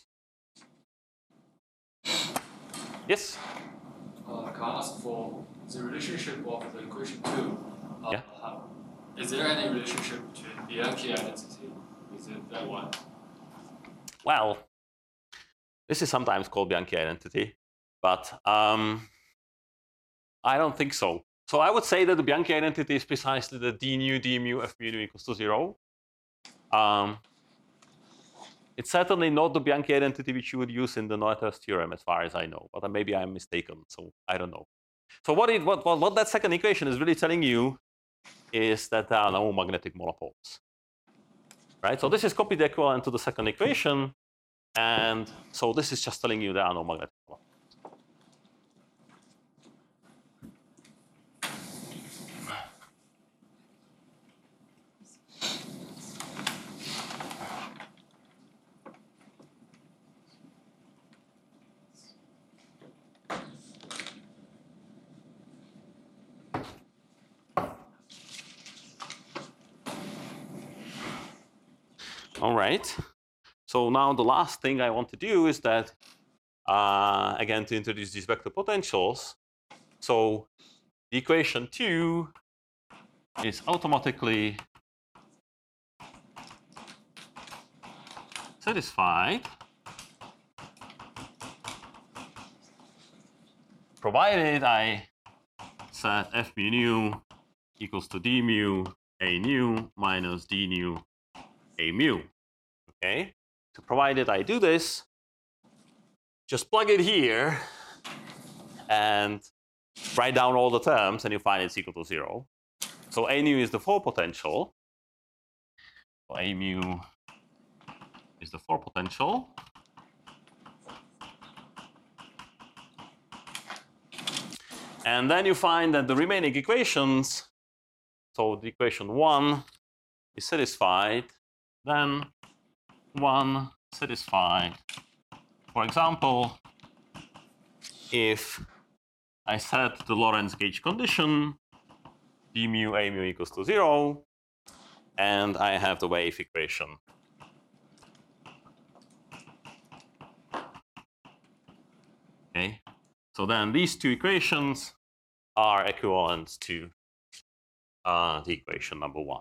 Yes? Can I ask for the relationship of the equation 2? Yeah. Is there any relationship between Bianchi identity with that one? Well, this is sometimes called Bianchi identity, but I don't think so. So I would say that the Bianchi identity is precisely the d nu d mu f mu nu equals to 0. It's certainly not the Bianchi identity which you would use in the Noether's theorem, as far as I know. But maybe I'm mistaken, so I don't know. So what that second equation is really telling you is that there are no magnetic monopoles, right? So this is copied equivalent to the second equation, and so this is just telling you there are no magnetic monopoles. All right. So now the last thing I want to do is that, again, to introduce these vector potentials. So the equation 2 is automatically satisfied provided I set f mu nu equals to d mu a nu minus d nu a mu. Okay, so provided I do this, just plug it here and write down all the terms, and you find it's equal to 0. So a nu is the 4 potential. So a mu is the 4 potential. And then you find that the remaining equations, so the equation 1 is satisfied, then 1 satisfied. For example, if I set the Lorentz gauge condition, d mu a mu equals to 0, and I have the wave equation. Okay, so then these two equations are equivalent to the equation number 1.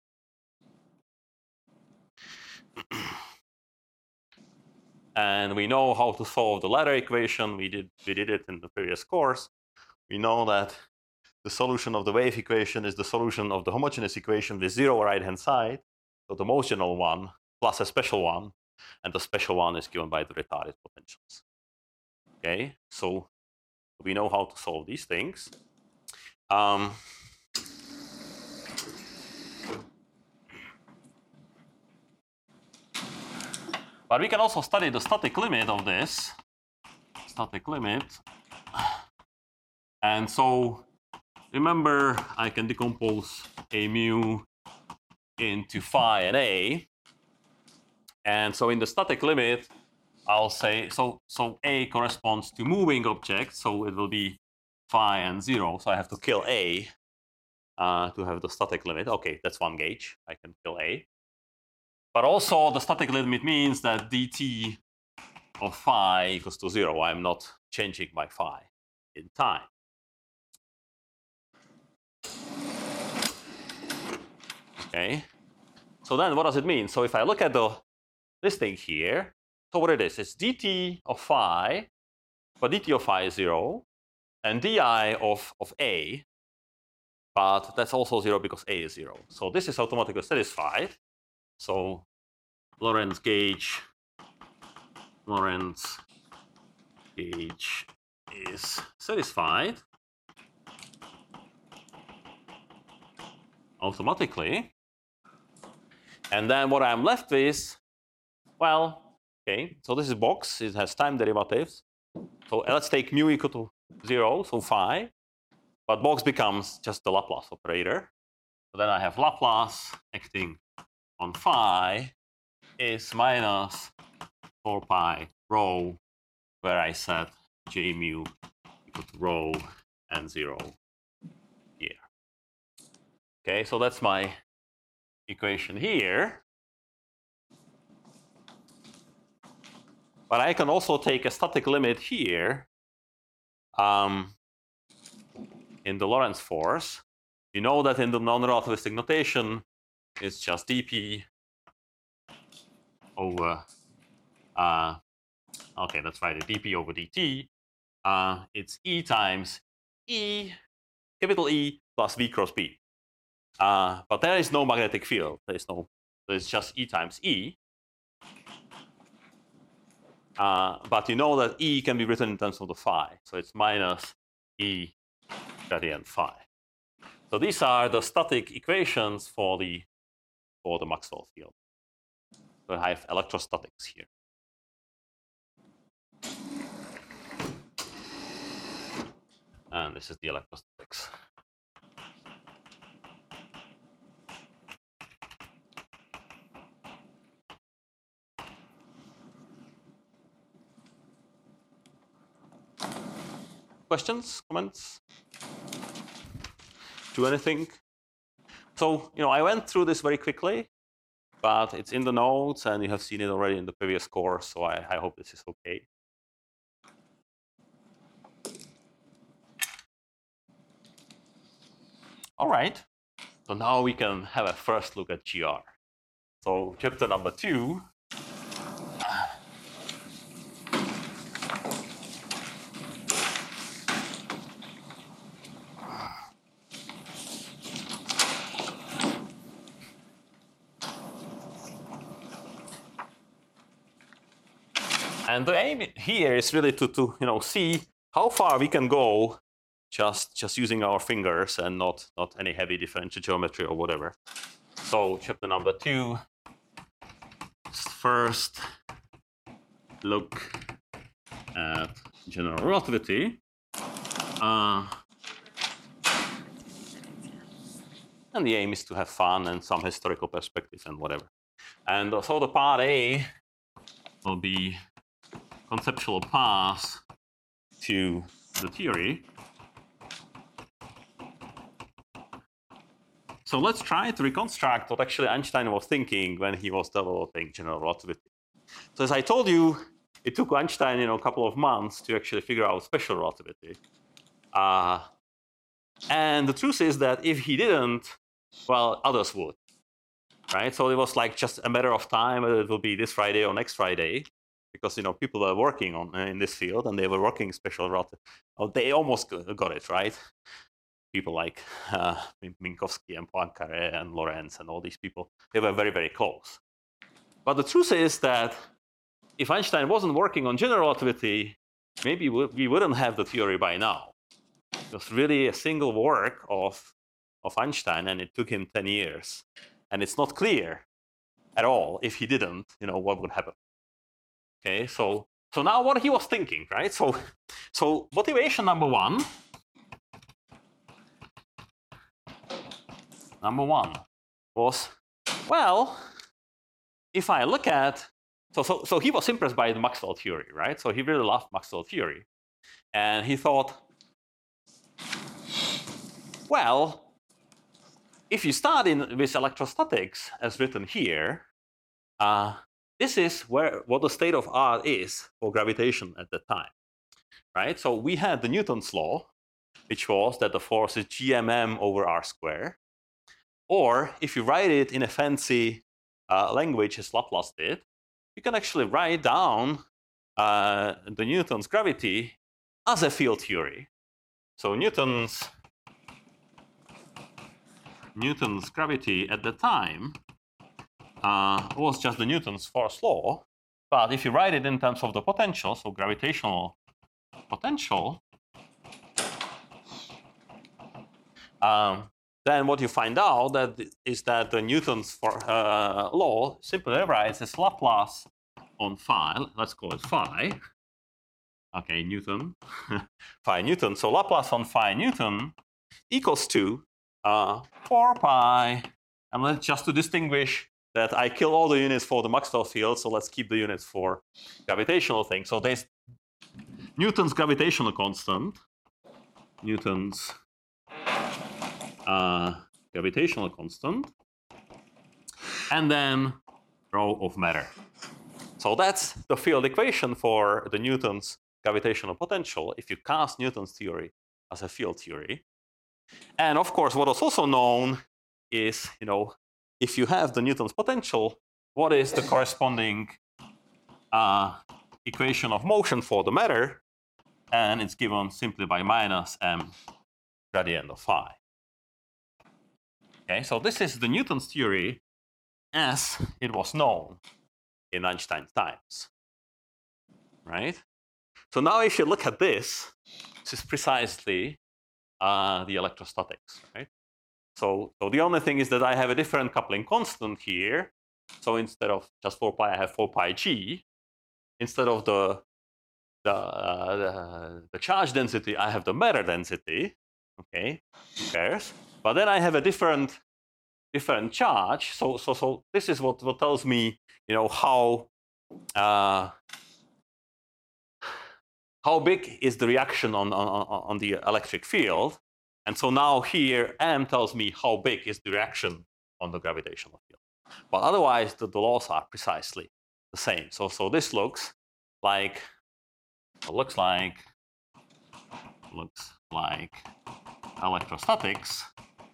And we know how to solve the latter equation. We did it in the previous course. We know that the solution of the wave equation is the solution of the homogeneous equation with 0 right-hand side, so the most general one plus a special one, and the special one is given by the retarded potentials. Okay, so we know how to solve these things. But we can also study the static limit of this. Static limit. And so remember, I can decompose a mu into phi and a. And so in the static limit, I'll say, so a corresponds to moving objects, so it will be phi and 0. So I have to kill a to have the static limit. Okay, that's one gauge. I can kill a. But also the static limit means that dt of phi equals to 0. I'm not changing my phi in time. Okay. So then what does it mean? So if I look at this thing here, so what it is, it's dt of phi, but dt of phi is 0, and di of a, but that's also 0 because a is 0. So this is automatically satisfied. So Lorentz gauge is satisfied automatically. And then what I'm left with, well, okay, so this is box, it has time derivatives. So let's take mu equal to 0, so phi, but box becomes just the Laplace operator. So then I have Laplace acting on phi is minus 4 pi rho, where I set j mu equal to rho and 0 here. Okay, so that's my equation here. But I can also take a static limit here in the Lorentz force. You know that in the non-relativistic notation, it's just dp over, okay, that's right, dp over dt. It's E times E, capital E plus V cross B. But there is no magnetic field. There's just E times E. But you know that E can be written in terms of the phi. So it's minus E gradient phi. So these are the static equations for the Maxwell field. So I have electrostatics here. And this is the electrostatics. Questions, comments? Do anything? So, I went through this very quickly, but it's in the notes and you have seen it already in the previous course, so I hope this is okay. All right, so now we can have a first look at GR. So chapter number 2. And the aim here is really to see how far we can go just using our fingers and not any heavy differential geometry or whatever. So chapter number 2, first look at general relativity. And the aim is to have fun and some historical perspective and whatever. And so the part A will be conceptual path to the theory. So let's try to reconstruct what actually Einstein was thinking when he was developing general relativity. So as I told you, it took Einstein a couple of months to actually figure out special relativity. And the truth is that if he didn't, well, others would, right? So it was like just a matter of time, whether it will be this Friday or next Friday, because people are working on in this field, and they were working special relativity. Oh, they almost got it right. People like Minkowski and Poincaré and Lorentz and all these people, they were very, very close. But the truth is that if Einstein wasn't working on general relativity, maybe we wouldn't have the theory by now. It was really a single work of Einstein, and it took him 10 years. And it's not clear at all if he didn't, what would happen. Okay, so now what he was thinking, right? So motivation number one was, well, if I look at, so he was impressed by the Maxwell theory, right? So he really loved Maxwell theory. And he thought, well, if you start with electrostatics, as written here, this is what the state of art is for gravitation at that time, right? So we had the Newton's law, which was that the force is gmm over r squared. Or if you write it in a fancy language, as Laplace did, you can actually write down the Newton's gravity as a field theory. So Newton's gravity at the time was just the Newton's first law. But if you write it in terms of the potential, so gravitational potential, then what you find out is that the Newton's law simply writes as Laplace on phi. Let's call it phi. Okay, Newton, phi Newton. So Laplace on phi Newton equals to 4 pi. And let's just to distinguish that I kill all the units for the Maxwell field, so let's keep the units for gravitational things. So there's Newton's gravitational constant, Newton's gravitational constant, and then rho of matter. So that's the field equation for the Newton's gravitational potential if you cast Newton's theory as a field theory. And of course, what is also known is, if you have the Newton's potential, what is the corresponding equation of motion for the matter? And it's given simply by minus m gradient of phi. Okay, so this is the Newton's theory as it was known in Einstein's times, right? So now if you look at this is precisely the electrostatics, right? So the only thing is that I have a different coupling constant here. So instead of just 4 pi, I have 4 pi g. Instead of the charge density, I have the matter density. Okay, who cares? But then I have a different charge. So this is what tells me, how big is the reaction on the electric field. And so now here m tells me how big is the reaction on the gravitational field. But otherwise the laws are precisely the same. So this looks like electrostatics.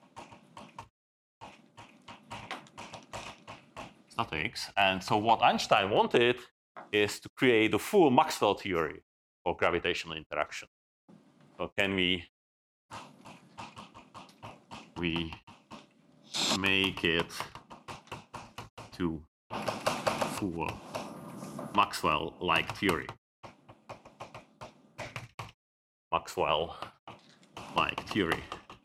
And so what Einstein wanted is to create the full Maxwell theory for gravitational interaction. So can we make it to full Maxwell-like theory? Maxwell-like theory.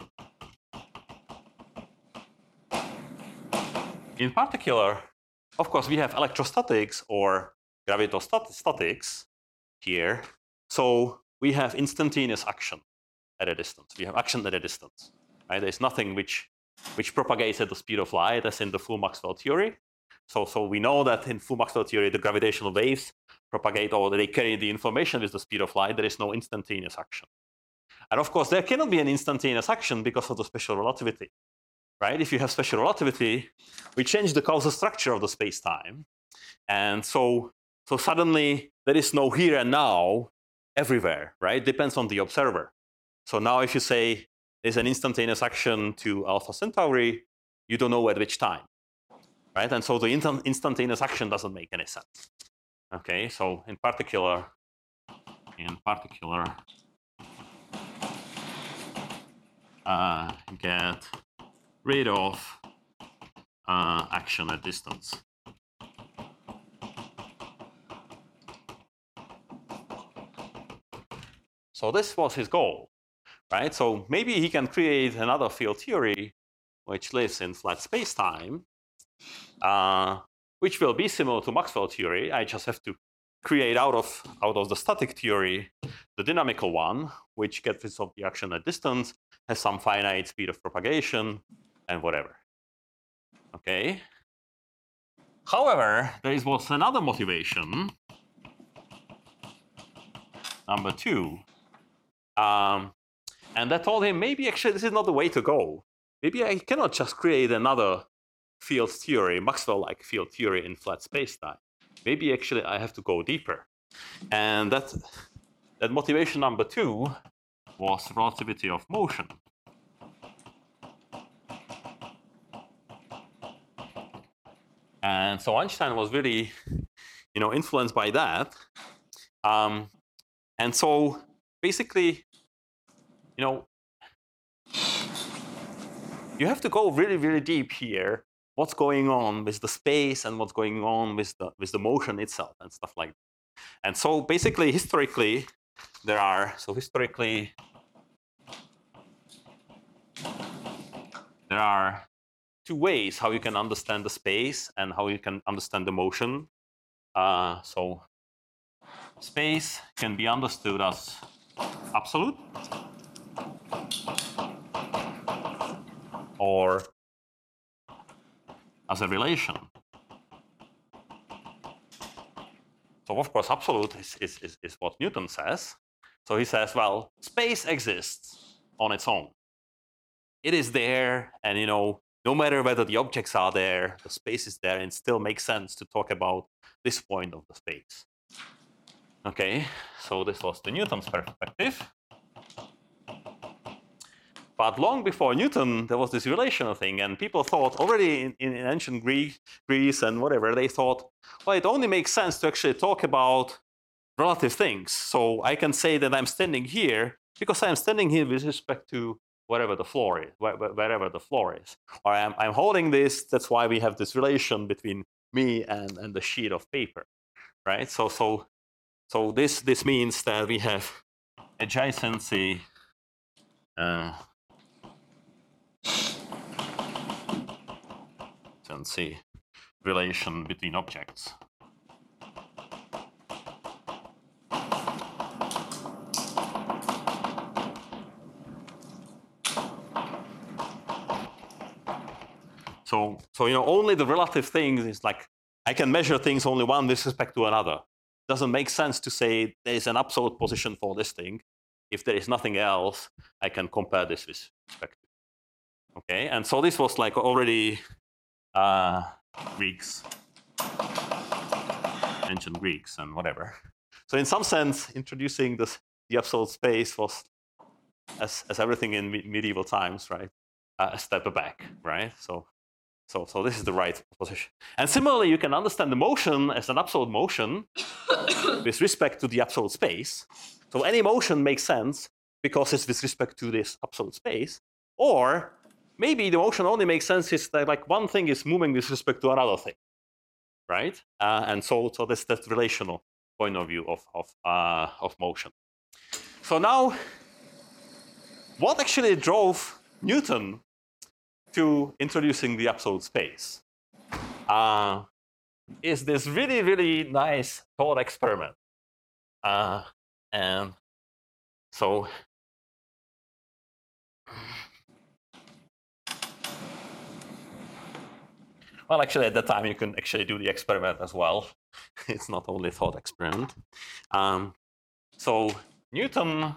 In particular, of course, we have electrostatics or gravitostatics here. So we have instantaneous action at a distance. We have action at a distance. Right? There's nothing which propagates at the speed of light, as in the full Maxwell theory. So we know that in full Maxwell theory, the gravitational waves propagate, or they carry the information with the speed of light. There is no instantaneous action. And of course, there cannot be an instantaneous action because of the special relativity. Right? If you have special relativity, we change the causal structure of the space-time. And so suddenly there is no here and now everywhere, right? Depends on the observer. So now if you say there's an instantaneous action to Alpha Centauri, you don't know at which time, right? And so the instantaneous action doesn't make any sense. Okay, so in particular, get rid of action at distance. So this was his goal, right? So maybe he can create another field theory which lives in flat space-time, which will be similar to Maxwell theory. I just have to create out of the static theory the dynamical one, which gets rid of the action at distance, has some finite speed of propagation, and whatever. Okay. However, there was another motivation, number 2, and that told him maybe actually this is not the way to go. Maybe I cannot just create another field theory, Maxwell-like field theory in flat space-time. Maybe actually I have to go deeper. And that motivation number 2 was relativity of motion. And so Einstein was really, influenced by that. And so basically, you have to go really, really deep here. What's going on with the space and what's going on with the motion itself and stuff like that. And so basically, historically, there are 2 ways how you can understand the space and how you can understand the motion. So space can be understood as absolute or as a relation. So of course, absolute is what Newton says. So he says, well, space exists on its own. It is there, and no matter whether the objects are there, the space is there, and it still makes sense to talk about this point of the space. Okay, so this was the Newton's perspective. But long before Newton, there was this relational thing, and people thought already in ancient Greece and whatever, they thought, well, it only makes sense to actually talk about relative things. So I can say that I'm standing here because I'm standing here with respect to wherever the floor is, wherever the floor is. Or I'm holding this, that's why we have this relation between me and the sheet of paper, right? So this means that we have adjacency relation between objects. So only the relative things is like I can measure things only one with respect to another. Doesn't make sense to say there is an absolute position for this thing. If there is nothing else, I can compare this with respect to. Okay, and so this was like already Greeks, ancient Greeks and whatever. So in some sense, introducing the absolute space was, as everything in medieval times, right, a step back, right? So this is the right position. And similarly, you can understand the motion as an absolute motion with respect to the absolute space. So any motion makes sense because it's with respect to this absolute space. Or maybe the motion only makes sense is that like one thing is moving with respect to another thing, right? And so that's the relational point of view of motion. So now, what actually drove Newton to introducing the absolute space is this really, really nice thought experiment. And so well, actually, at that time, you can actually do the experiment as well. It's not only a thought experiment. So Newton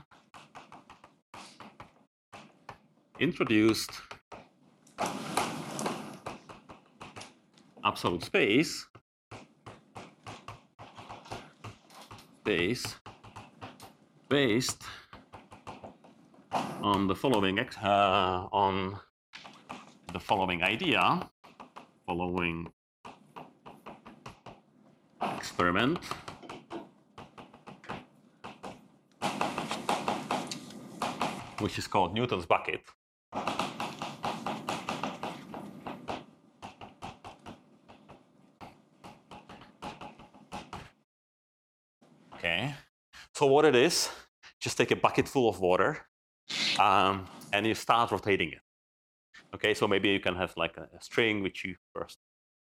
introduced absolute space based on the following idea, following experiment. Which is called Newton's bucket. Okay, so what it is, just take a bucket full of water and you start rotating it. Okay, so maybe you can have like a string which you first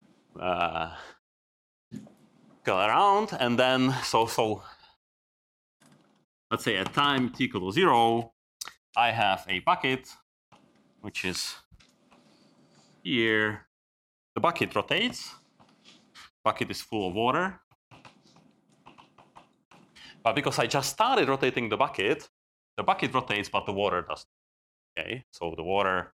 go around, and then so let's say at time t equal to 0, I have a bucket which is here. The bucket rotates. Bucket is full of water. But because I just started rotating the bucket rotates, but the water doesn't. Okay, so the water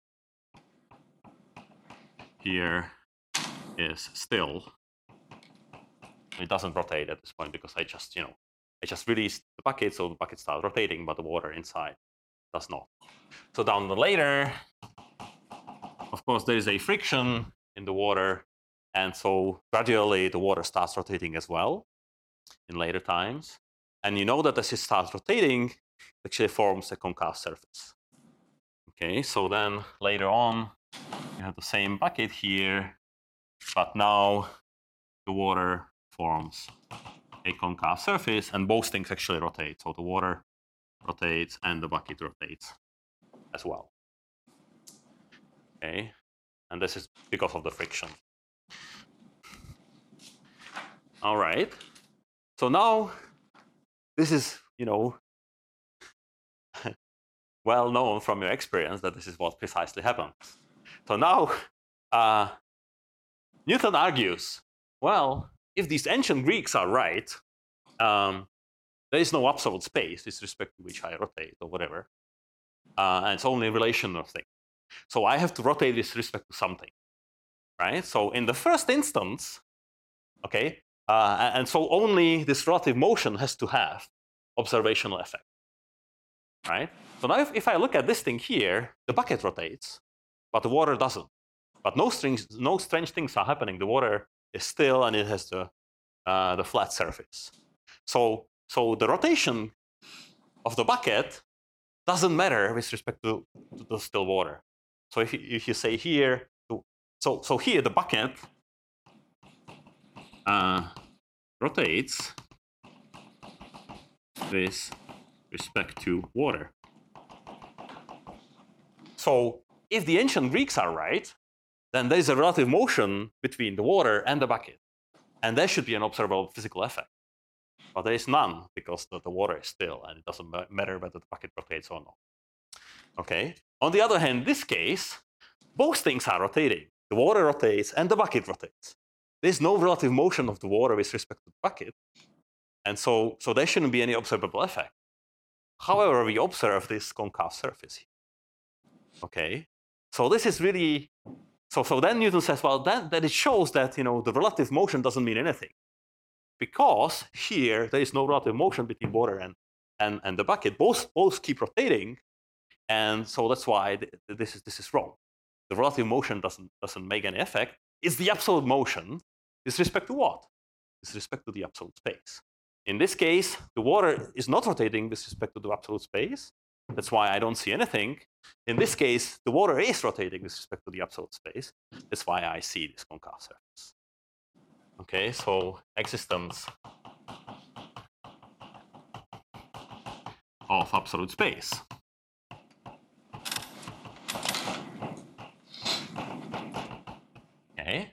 here is still. It doesn't rotate at this point because I just released the bucket, so the bucket starts rotating, but the water inside does not. So down the later, of course, there is a friction in the water, and so gradually the water starts rotating as well in later times. And you know that as it starts rotating, it actually forms a concave surface. Okay, so then later on, you have the same bucket here, but now the water forms a concave surface, and both things actually rotate. So the water rotates and the bucket rotates as well. Okay, and this is because of the friction. All right, so now this is, well known from your experience that this is what precisely happens. So now Newton argues, well, if these ancient Greeks are right, there is no absolute space with respect to which I rotate or whatever, and it's only a relational thing. So I have to rotate with respect to something, right? So in the first instance, okay, and so only this relative motion has to have observational effect, right? So now if I look at this thing here, the bucket rotates, but the water doesn't. But no strange things are happening. The water is still, and it has the flat surface. So the rotation of the bucket doesn't matter with respect to the still water. So if you say here, so here the bucket rotates with respect to water. So if the ancient Greeks are right, then there is a relative motion between the water and the bucket, and there should be an observable physical effect. But there is none because the water is still, and it doesn't matter whether the bucket rotates or not. Okay. On the other hand, in this case, both things are rotating. The water rotates and the bucket rotates. There's no relative motion of the water with respect to the bucket, and so there shouldn't be any observable effect. However, we observe this concave surface here. Okay. So this is really so then Newton says, well, that it shows that the relative motion doesn't mean anything, because here there is no relative motion between water and the bucket. Both keep rotating, and so that's why this is wrong. The relative motion doesn't make any effect. It's the absolute motion with respect to what? With respect to the absolute space. In this case, the water is not rotating with respect to the absolute space. That's why I don't see anything. In this case, the water is rotating with respect to the absolute space. That's why I see this concave surface. Okay, so existence of absolute space. Okay.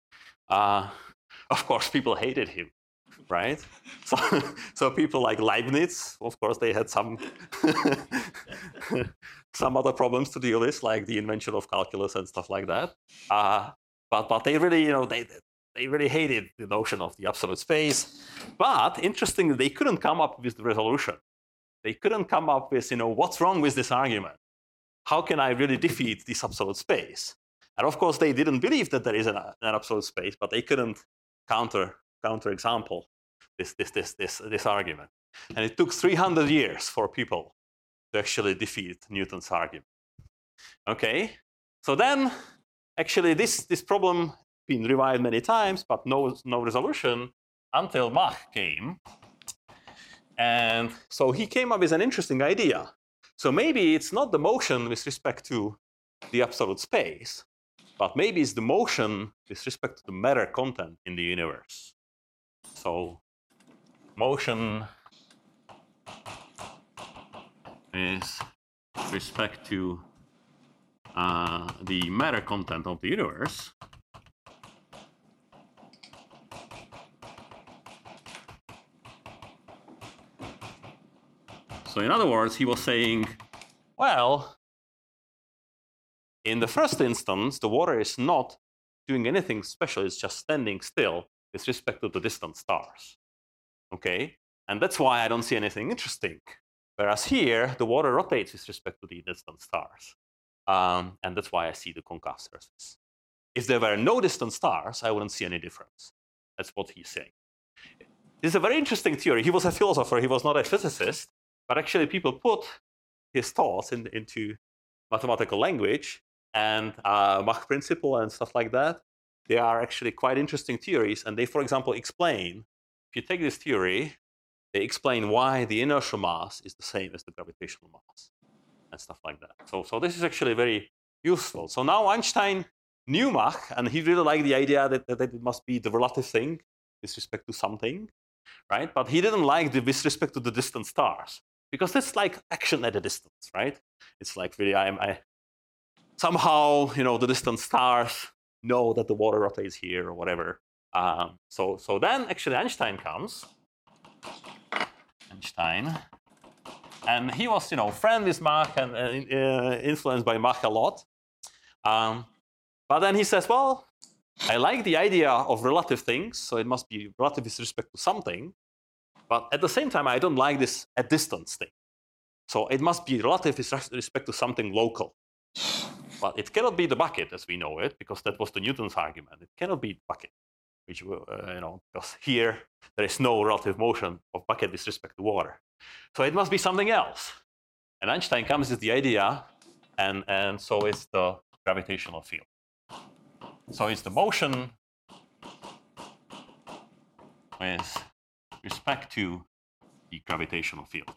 Of course, people hated him, right? So people like Leibniz, of course, they had some some other problems to deal with, like the invention of calculus and stuff like that. But they really, they really hated the notion of the absolute space. But interestingly, they couldn't come up with the resolution. They couldn't come up with, what's wrong with this argument? How can I really defeat this absolute space? And of course, they didn't believe that there is an absolute space, but they couldn't counter example this argument. And it took 300 years for people to actually defeat Newton's argument. Okay, so then actually this problem been revived many times, but no resolution until Mach came. And so he came up with an interesting idea. So maybe it's not the motion with respect to the absolute space, but maybe it's the motion with respect to the matter content in the universe. So motion with respect to the matter content of the universe. So in other words, he was saying, well, in the first instance, the water is not doing anything special. It's just standing still with respect to the distant stars. Okay? And that's why I don't see anything interesting. Whereas here, the water rotates with respect to the distant stars. And that's why I see the concave surface. If there were no distant stars, I wouldn't see any difference. That's what he's saying. This is a very interesting theory. He was a philosopher. He was not a physicist. But actually, people put his thoughts into mathematical language, and Mach principle and stuff like that. They are actually quite interesting theories. And they, for example, explain, if you take this theory, they explain why the inertial mass is the same as the gravitational mass and stuff like that. So this is actually very useful. So now Einstein knew Mach, and he really liked the idea that it must be the relative thing with respect to something, right? But he didn't like the with respect to the distant stars, because that's like action at a distance, right? It's like really, somehow, the distant stars know that the water rotates here or whatever. So then actually Einstein comes. And he was, friend with Mach and influenced by Mach a lot. But then he says, well, I like the idea of relative things, so it must be relative with respect to something. But at the same time, I don't like this at distance thing. So it must be relative with respect to something local. But it cannot be the bucket as we know it, because that was the Newton's argument. It cannot be bucket, which, because here there is no relative motion of bucket with respect to water. So it must be something else. And Einstein comes with the idea, and so it's the gravitational field. So it's the motion with respect to the gravitational field.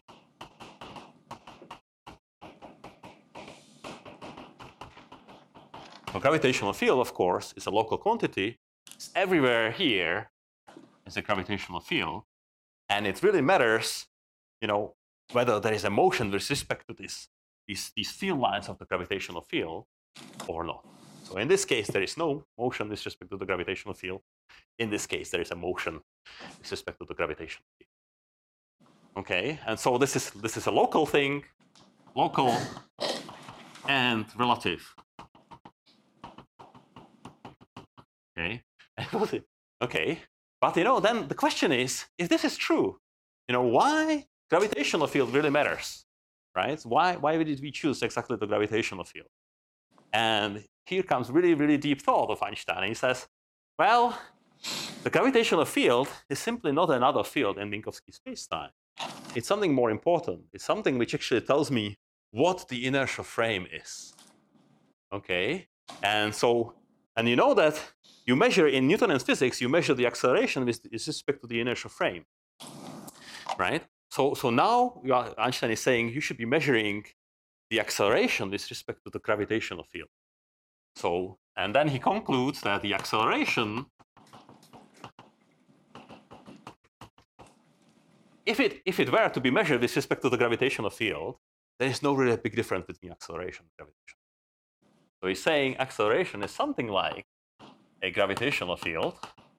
The gravitational field, of course, is a local quantity. It's everywhere here is a gravitational field. And it really matters, whether there is a motion with respect to these field lines of the gravitational field or not. So in this case, there is no motion with respect to the gravitational field. In this case, there is a motion with respect to the gravitational field. Okay, and so this is a local thing, local and relative. Okay, okay, but then the question is, if this is true, why gravitational field really matters, right? Why did we choose exactly the gravitational field? And here comes really, really deep thought of Einstein. He says, well, the gravitational field is simply not another field in Minkowski spacetime. It's something more important. It's something which actually tells me what the inertial frame is. Okay, and you know that you measure in Newtonian physics, you measure the acceleration with respect to the inertial frame, right? So now Einstein is saying you should be measuring the acceleration with respect to the gravitational field. So, and then he concludes that the acceleration, if it were to be measured with respect to the gravitational field, there is no really big difference between acceleration and gravitation. So he's saying acceleration is something like a gravitational field,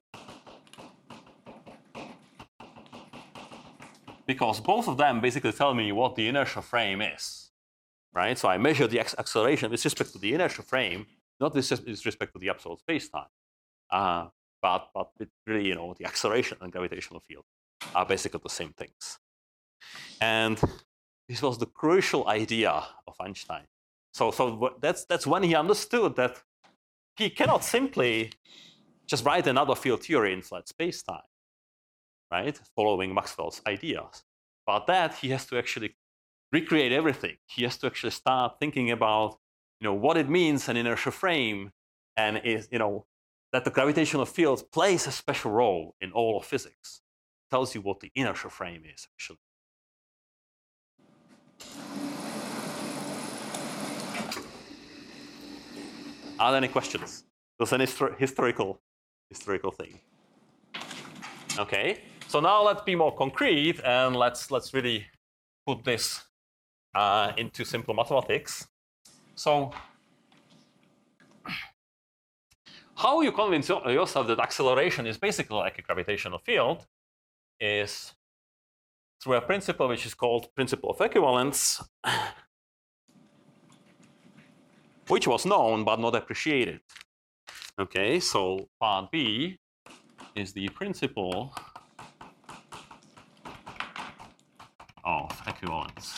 because both of them basically tell me what the inertial frame is, right? So I measure the acceleration with respect to the inertial frame, not with respect to the absolute spacetime. But it really, the acceleration and gravitational field are basically the same things. And this was the crucial idea of Einstein. So that's when he understood that he cannot simply just write another field theory in flat spacetime, right? Following Maxwell's ideas. But that he has to actually recreate everything. He has to actually start thinking about, what it means an inertial frame, and that the gravitational field plays a special role in all of physics. It tells you what the inertial frame is actually. Are there any questions? There's an historical thing. Okay, so now let's be more concrete and let's really put this into simple mathematics. So, how you convince yourself that acceleration is basically like a gravitational field is through a principle which is called principle of equivalence, which was known but not appreciated. Okay, so part B is the principle of equivalence.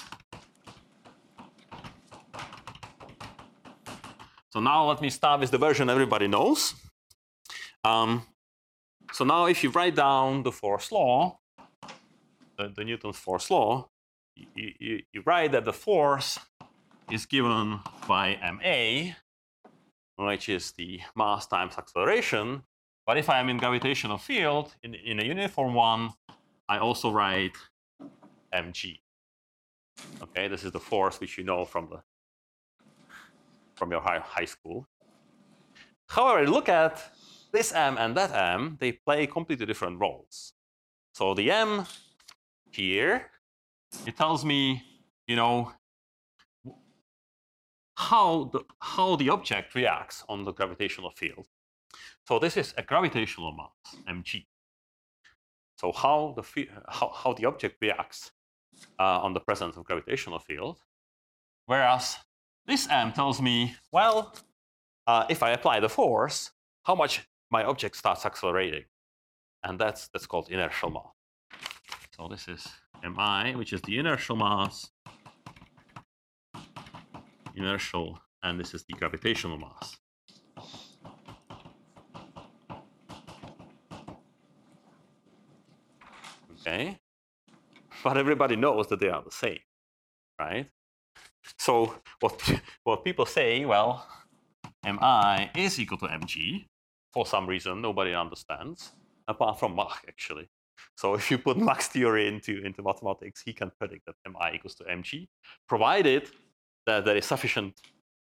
So now let me start with the version everybody knows. So now if you write down the force law, the Newton's force law, you write that the force is given by ma, which is the mass times acceleration. But if I am in gravitational field, in a uniform one, I also write mg. Okay, this is the force which you know from your high school. However, look at this m and that m, they play completely different roles. So the m here, it tells me, how the object reacts on the gravitational field. So this is a gravitational mass, mg. So how the object reacts on the presence of gravitational field. Whereas this m tells me, well, if I apply the force, how much my object starts accelerating. And that's called inertial mass. So this is mi, which is the inertial mass, inertial, and this is the gravitational mass. Okay, but everybody knows that they are the same, right? So what people say, well, mi is equal to mg. For some reason, nobody understands, apart from Mach, actually. So if you put Mach's theory into mathematics, he can predict that mi equals to mg, provided that there is sufficient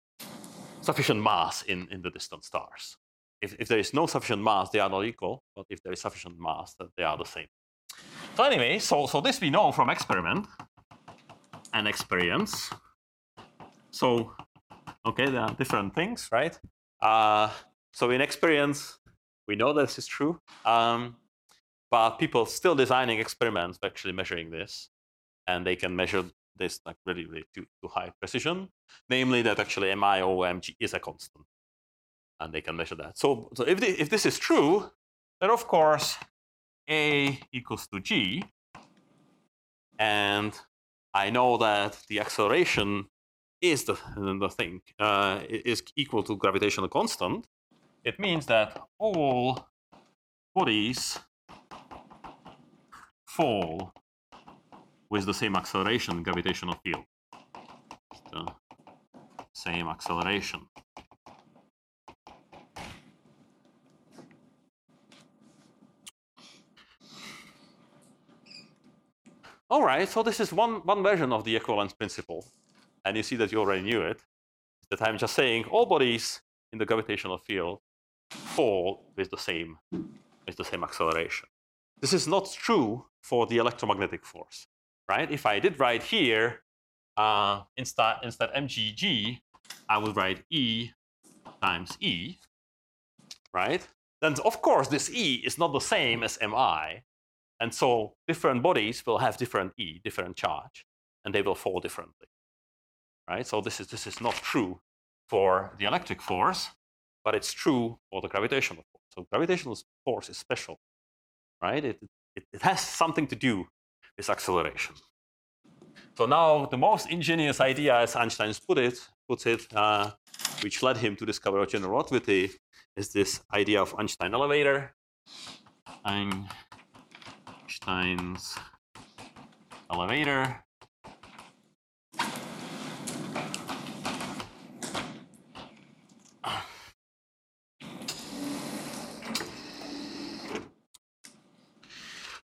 mass in the distant stars. If there is no sufficient mass, they are not equal. But if there is sufficient mass, that they are the same. So anyway, so this we know from experiment and experience. So, okay, there are different things, right? So in experience, we know this is true. But people still designing experiments actually measuring this. And they can measure this like really to high precision. Namely that actually mi over mg is a constant. And they can measure that. So if this is true, then of course, a equals to g, and I know that the acceleration is the thing is equal to gravitational constant. It means that all bodies fall with the same acceleration gravitational field. The same acceleration. All right, so this is one version of the equivalence principle. And you see that you already knew it. That I'm just saying all bodies in the gravitational field fall with the same acceleration. This is not true for the electromagnetic force, right? If I did write here, instead mgg, I would write E times E, right? Then of course this E is not the same as mi. And so different bodies will have different E, different charge, and they will fall differently, right? So this is not true for the electric force, but it's true for the gravitational force. So gravitational force is special, right? It has something to do with acceleration. So now the most ingenious idea, as Einstein puts it, which led him to discover general relativity, is this idea of Einstein elevator. Einstein's elevator.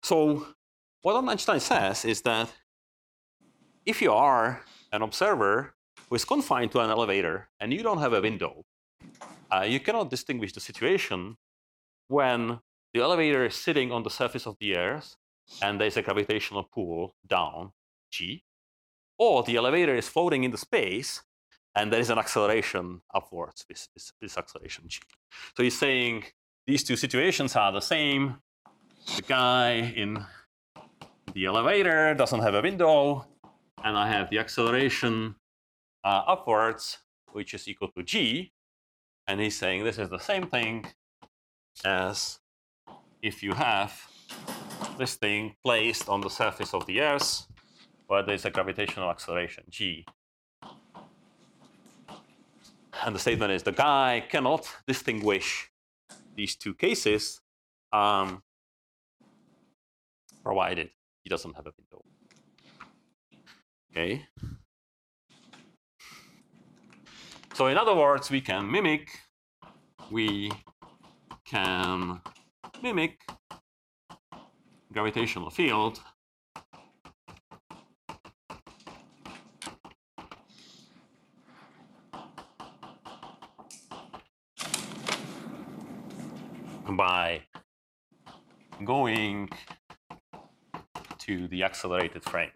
So what Einstein says is that if you are an observer who is confined to an elevator and you don't have a window, you cannot distinguish the situation when the elevator is sitting on the surface of the earth and there's a gravitational pull down, g, or the elevator is floating into space and there is an acceleration upwards, this acceleration g. So he's saying these two situations are the same. The guy in the elevator doesn't have a window, and I have the acceleration upwards, which is equal to g. And he's saying this is the same thing as if you have this thing placed on the surface of the Earth, where there's a gravitational acceleration g. And the statement is the guy cannot distinguish these two cases, provided he doesn't have a window. Okay. So in other words, we can mimic gravitational field by going to the accelerated frame.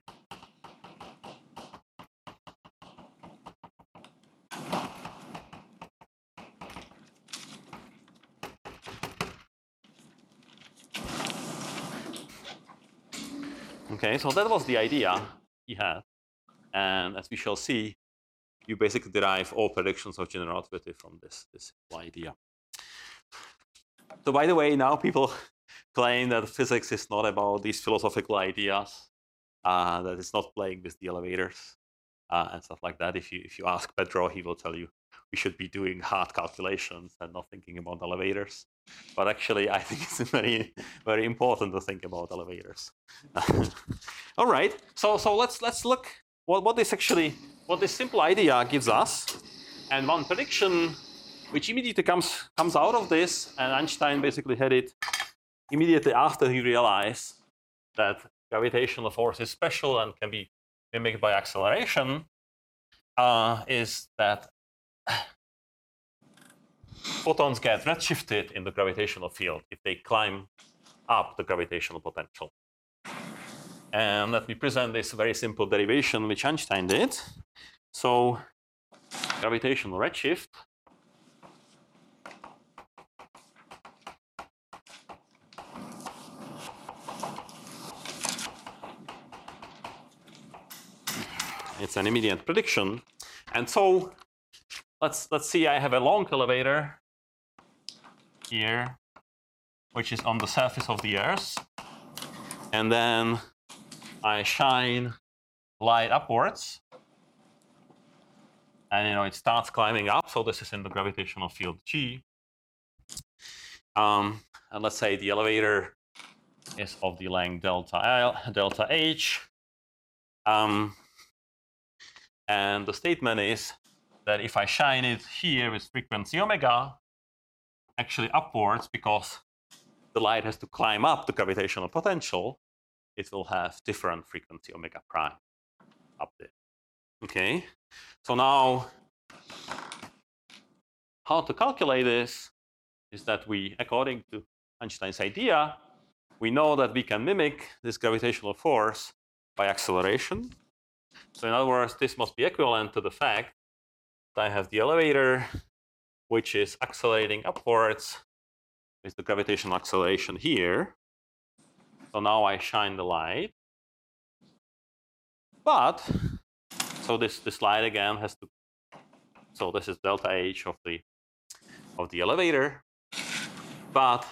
Okay, so that was the idea he had. And as we shall see, you basically derive all predictions of general relativity from this idea. So by the way, now people claim that physics is not about these philosophical ideas, that it's not playing with the elevators and stuff like that. If you ask Pedro, he will tell you we should be doing hard calculations and not thinking about elevators. But actually, I think it's very, very important to think about elevators. All right, so let's look what this simple idea gives us, and one prediction which immediately comes out of this, and Einstein basically had it immediately after he realized that gravitational force is special and can be mimicked by acceleration, is that photons get redshifted in the gravitational field if they climb up the gravitational potential. And let me present this very simple derivation which Einstein did. So gravitational redshift it's an immediate prediction. And so let's see, I have a long elevator here, which is on the surface of the Earth. And then I shine light upwards. And it starts climbing up. So this is in the gravitational field G. And let's say the elevator is of the length delta H. And the statement is that if I shine it here with frequency omega, actually upwards, because the light has to climb up the gravitational potential, it will have different frequency omega prime up there. Okay, so now how to calculate this is that we, according to Einstein's idea, we know that we can mimic this gravitational force by acceleration. So in other words, this must be equivalent to the fact that I have the elevator, which is accelerating upwards with the gravitational acceleration here. So now I shine the light. But, so this light again has to, so this is delta H of the elevator. But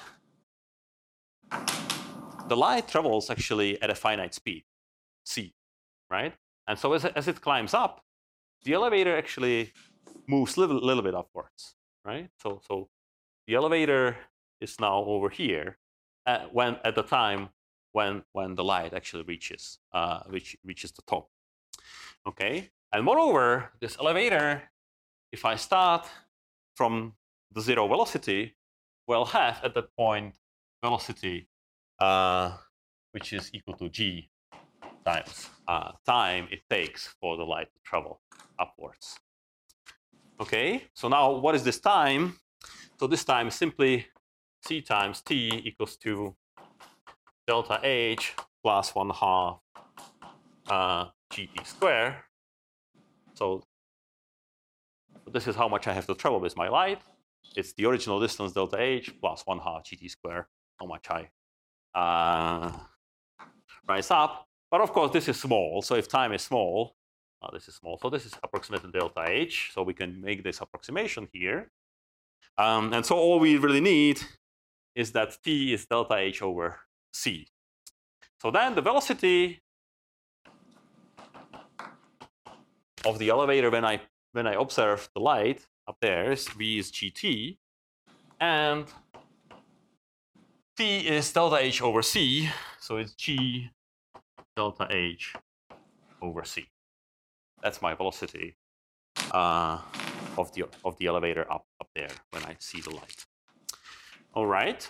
the light travels actually at a finite speed, c, right? And so as it climbs up, the elevator actually moves a little bit upwards, right? So the elevator is now over here at the time when the light actually reaches the top. Okay, and moreover, this elevator, if I start from the zero velocity, will have at that point velocity which is equal to g times time it takes for the light to travel upwards. Okay, so now what is this time? So this time is simply c times t equals to delta h plus 1/2 gt squared. So this is how much I have to travel with my light. It's the original distance delta h plus 1/2 gt squared, how much I rise up. But of course, this is small. So if time is small, this is small. So this is approximately delta h. So we can make this approximation here. And so all we really need is that t is delta h over c. So then the velocity of the elevator when I observe the light up there is v is gt, and t is delta h over c. So it's g delta h over c. That's my velocity of the elevator up there when I see the light. All right.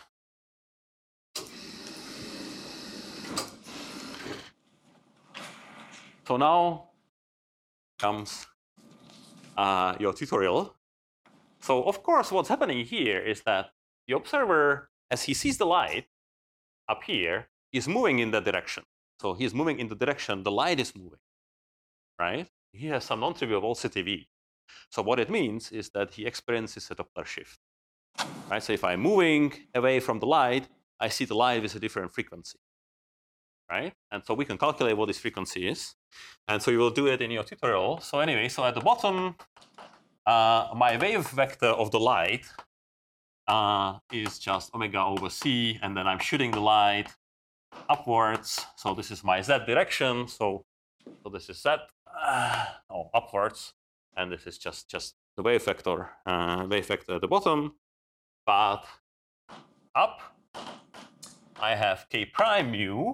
So now comes your tutorial. So of course, what's happening here is that the observer, as he sees the light up here, is moving in that direction. So he's moving in the direction the light is moving, right? He has some non-trivial velocity v. So what it means is that he experiences a Doppler shift, right? So if I'm moving away from the light, I see the light with a different frequency, right? And so we can calculate what this frequency is. And so you will do it in your tutorial. So anyway, so at the bottom, my wave vector of the light is just omega over c, and then I'm shooting the light upwards. So this is my z direction. So this is z, upwards, and this is just the wave vector at the bottom. But up, I have k prime mu.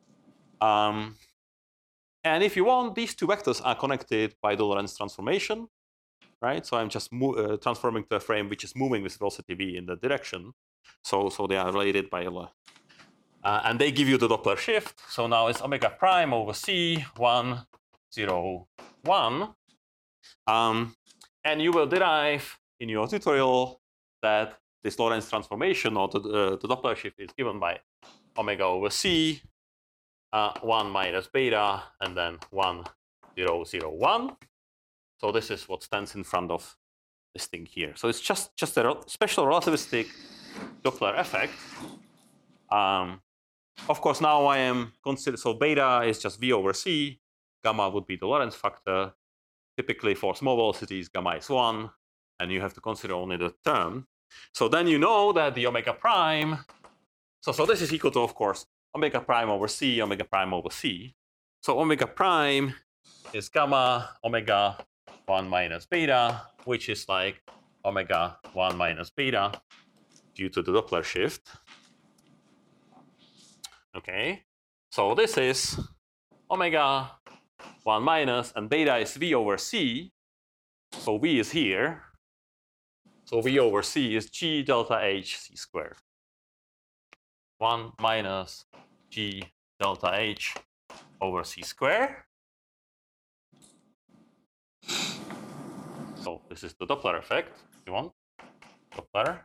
And if you want, these two vectors are connected by the Lorentz transformation, right? So I'm just transforming to a frame which is moving with velocity v in that direction. So they are related by and they give you the Doppler shift. So now it's omega prime over c 1, 0, 1. And you will derive in your tutorial that this Lorentz transformation or the Doppler shift is given by omega over c, 1 minus beta, and then 1, 0, 0, 1. So this is what stands in front of this thing here. So it's just a special relativistic Doppler effect. Of course, now I am considered, so beta is just v over c, gamma would be the Lorentz factor. Typically for small velocities, gamma is 1, and you have to consider only the term. So then you know that the omega prime, so this is equal to, of course, omega prime over c, omega prime over c. So omega prime is gamma omega 1 minus beta, which is like omega 1 minus beta due to the Doppler shift. Okay, so this is omega 1 minus, and beta is v over c. So v is here. So v over c is g delta h c squared. 1 minus g delta h over c squared. So this is the Doppler effect, if you want. Doppler.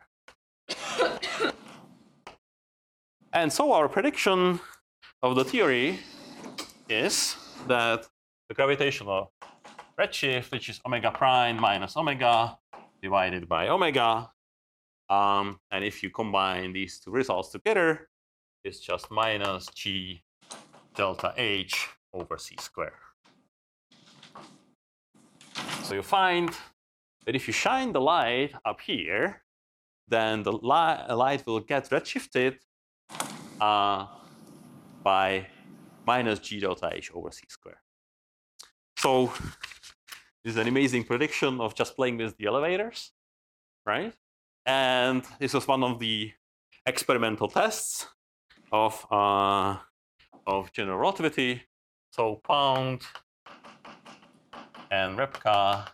And so our prediction of the theory is that the gravitational redshift, which is omega prime minus omega divided by omega, and if you combine these two results together, it's just minus g delta h over c squared. So you find that if you shine the light up here, then the light will get redshifted by minus g delta h over c squared. So this is an amazing prediction of just playing with the elevators, right? And this was one of the experimental tests of general relativity. So Pound and Repka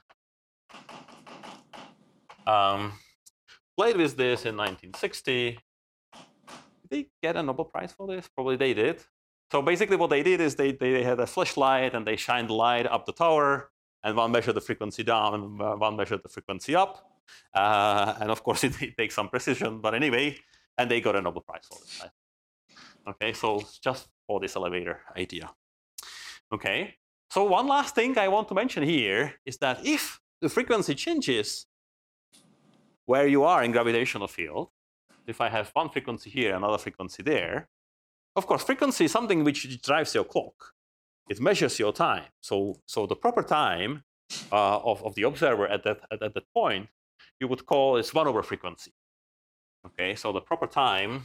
played with this in 1960. they get a Nobel Prize for this? Probably they did. So basically what they did is they had a flashlight and they shined the light up the tower, and one measured the frequency down and one measured the frequency up. And of course, it takes some precision, but anyway, and they got a Nobel Prize for this. Okay, so just for this elevator idea. Okay, so one last thing I want to mention here is that if the frequency changes where you are in gravitational field, if I have one frequency here, another frequency there, of course, frequency is something which drives your clock. It measures your time. So the proper time of the observer at that point, you would call is 1 over frequency. Okay, so the proper time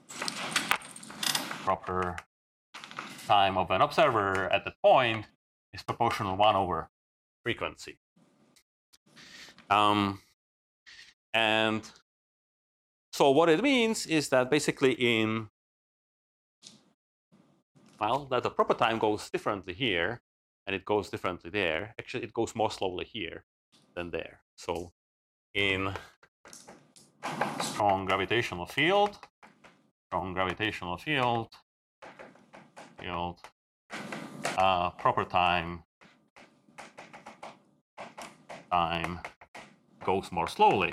of an observer at that point is proportional 1 over frequency. And so what it means is that basically that the proper time goes differently here, and it goes differently there. Actually, it goes more slowly here than there. So in strong gravitational field, proper time goes more slowly.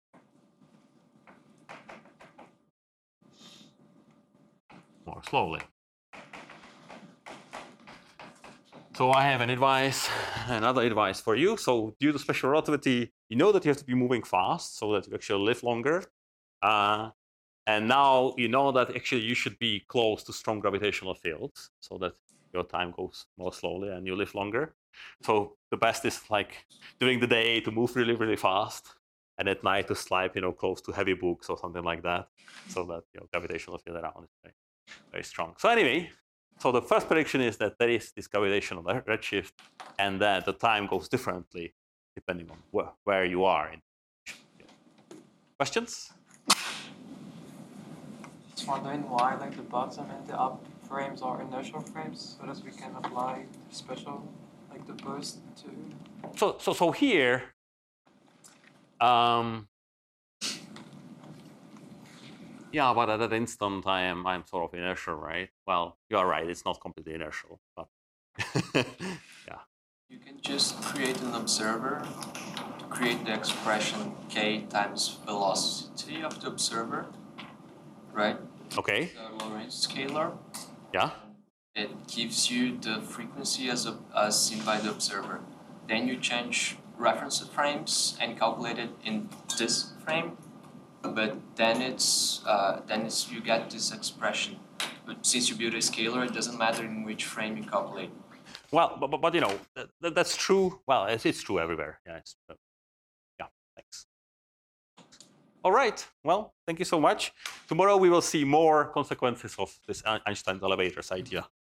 So I have another advice for you. So due to special relativity, you know that you have to be moving fast so that you actually live longer. And now you know that actually you should be close to strong gravitational fields so that your time goes more slowly and you live longer. So the best is like during the day to move really, really fast, and at night to slide, close to heavy books or something like that, so that gravitational field around is very, very strong. So anyway, so the first prediction is that there is this gravitational redshift, and that the time goes differently depending on where you are. Questions? Just wondering why like the bottom and the up frames are inertial frames, so that we can apply special like the burst to. So here, yeah, but at that instant I'm sort of inertial, right? Well, you are right. It's not completely inertial, but yeah. You can just create an observer to create the expression k times velocity of the observer, right? Okay. The Lorentz scalar. Yeah. It gives you the frequency as seen by the observer. Then you change reference frames and calculate it in this frame. But then you get this expression. But since you build a scalar, it doesn't matter in which frame you calculate. Well, but that's true. Well, it's true everywhere. Yeah. Yeah. Thanks. All right. Well, thank you so much. Tomorrow we will see more consequences of this Einstein elevators idea.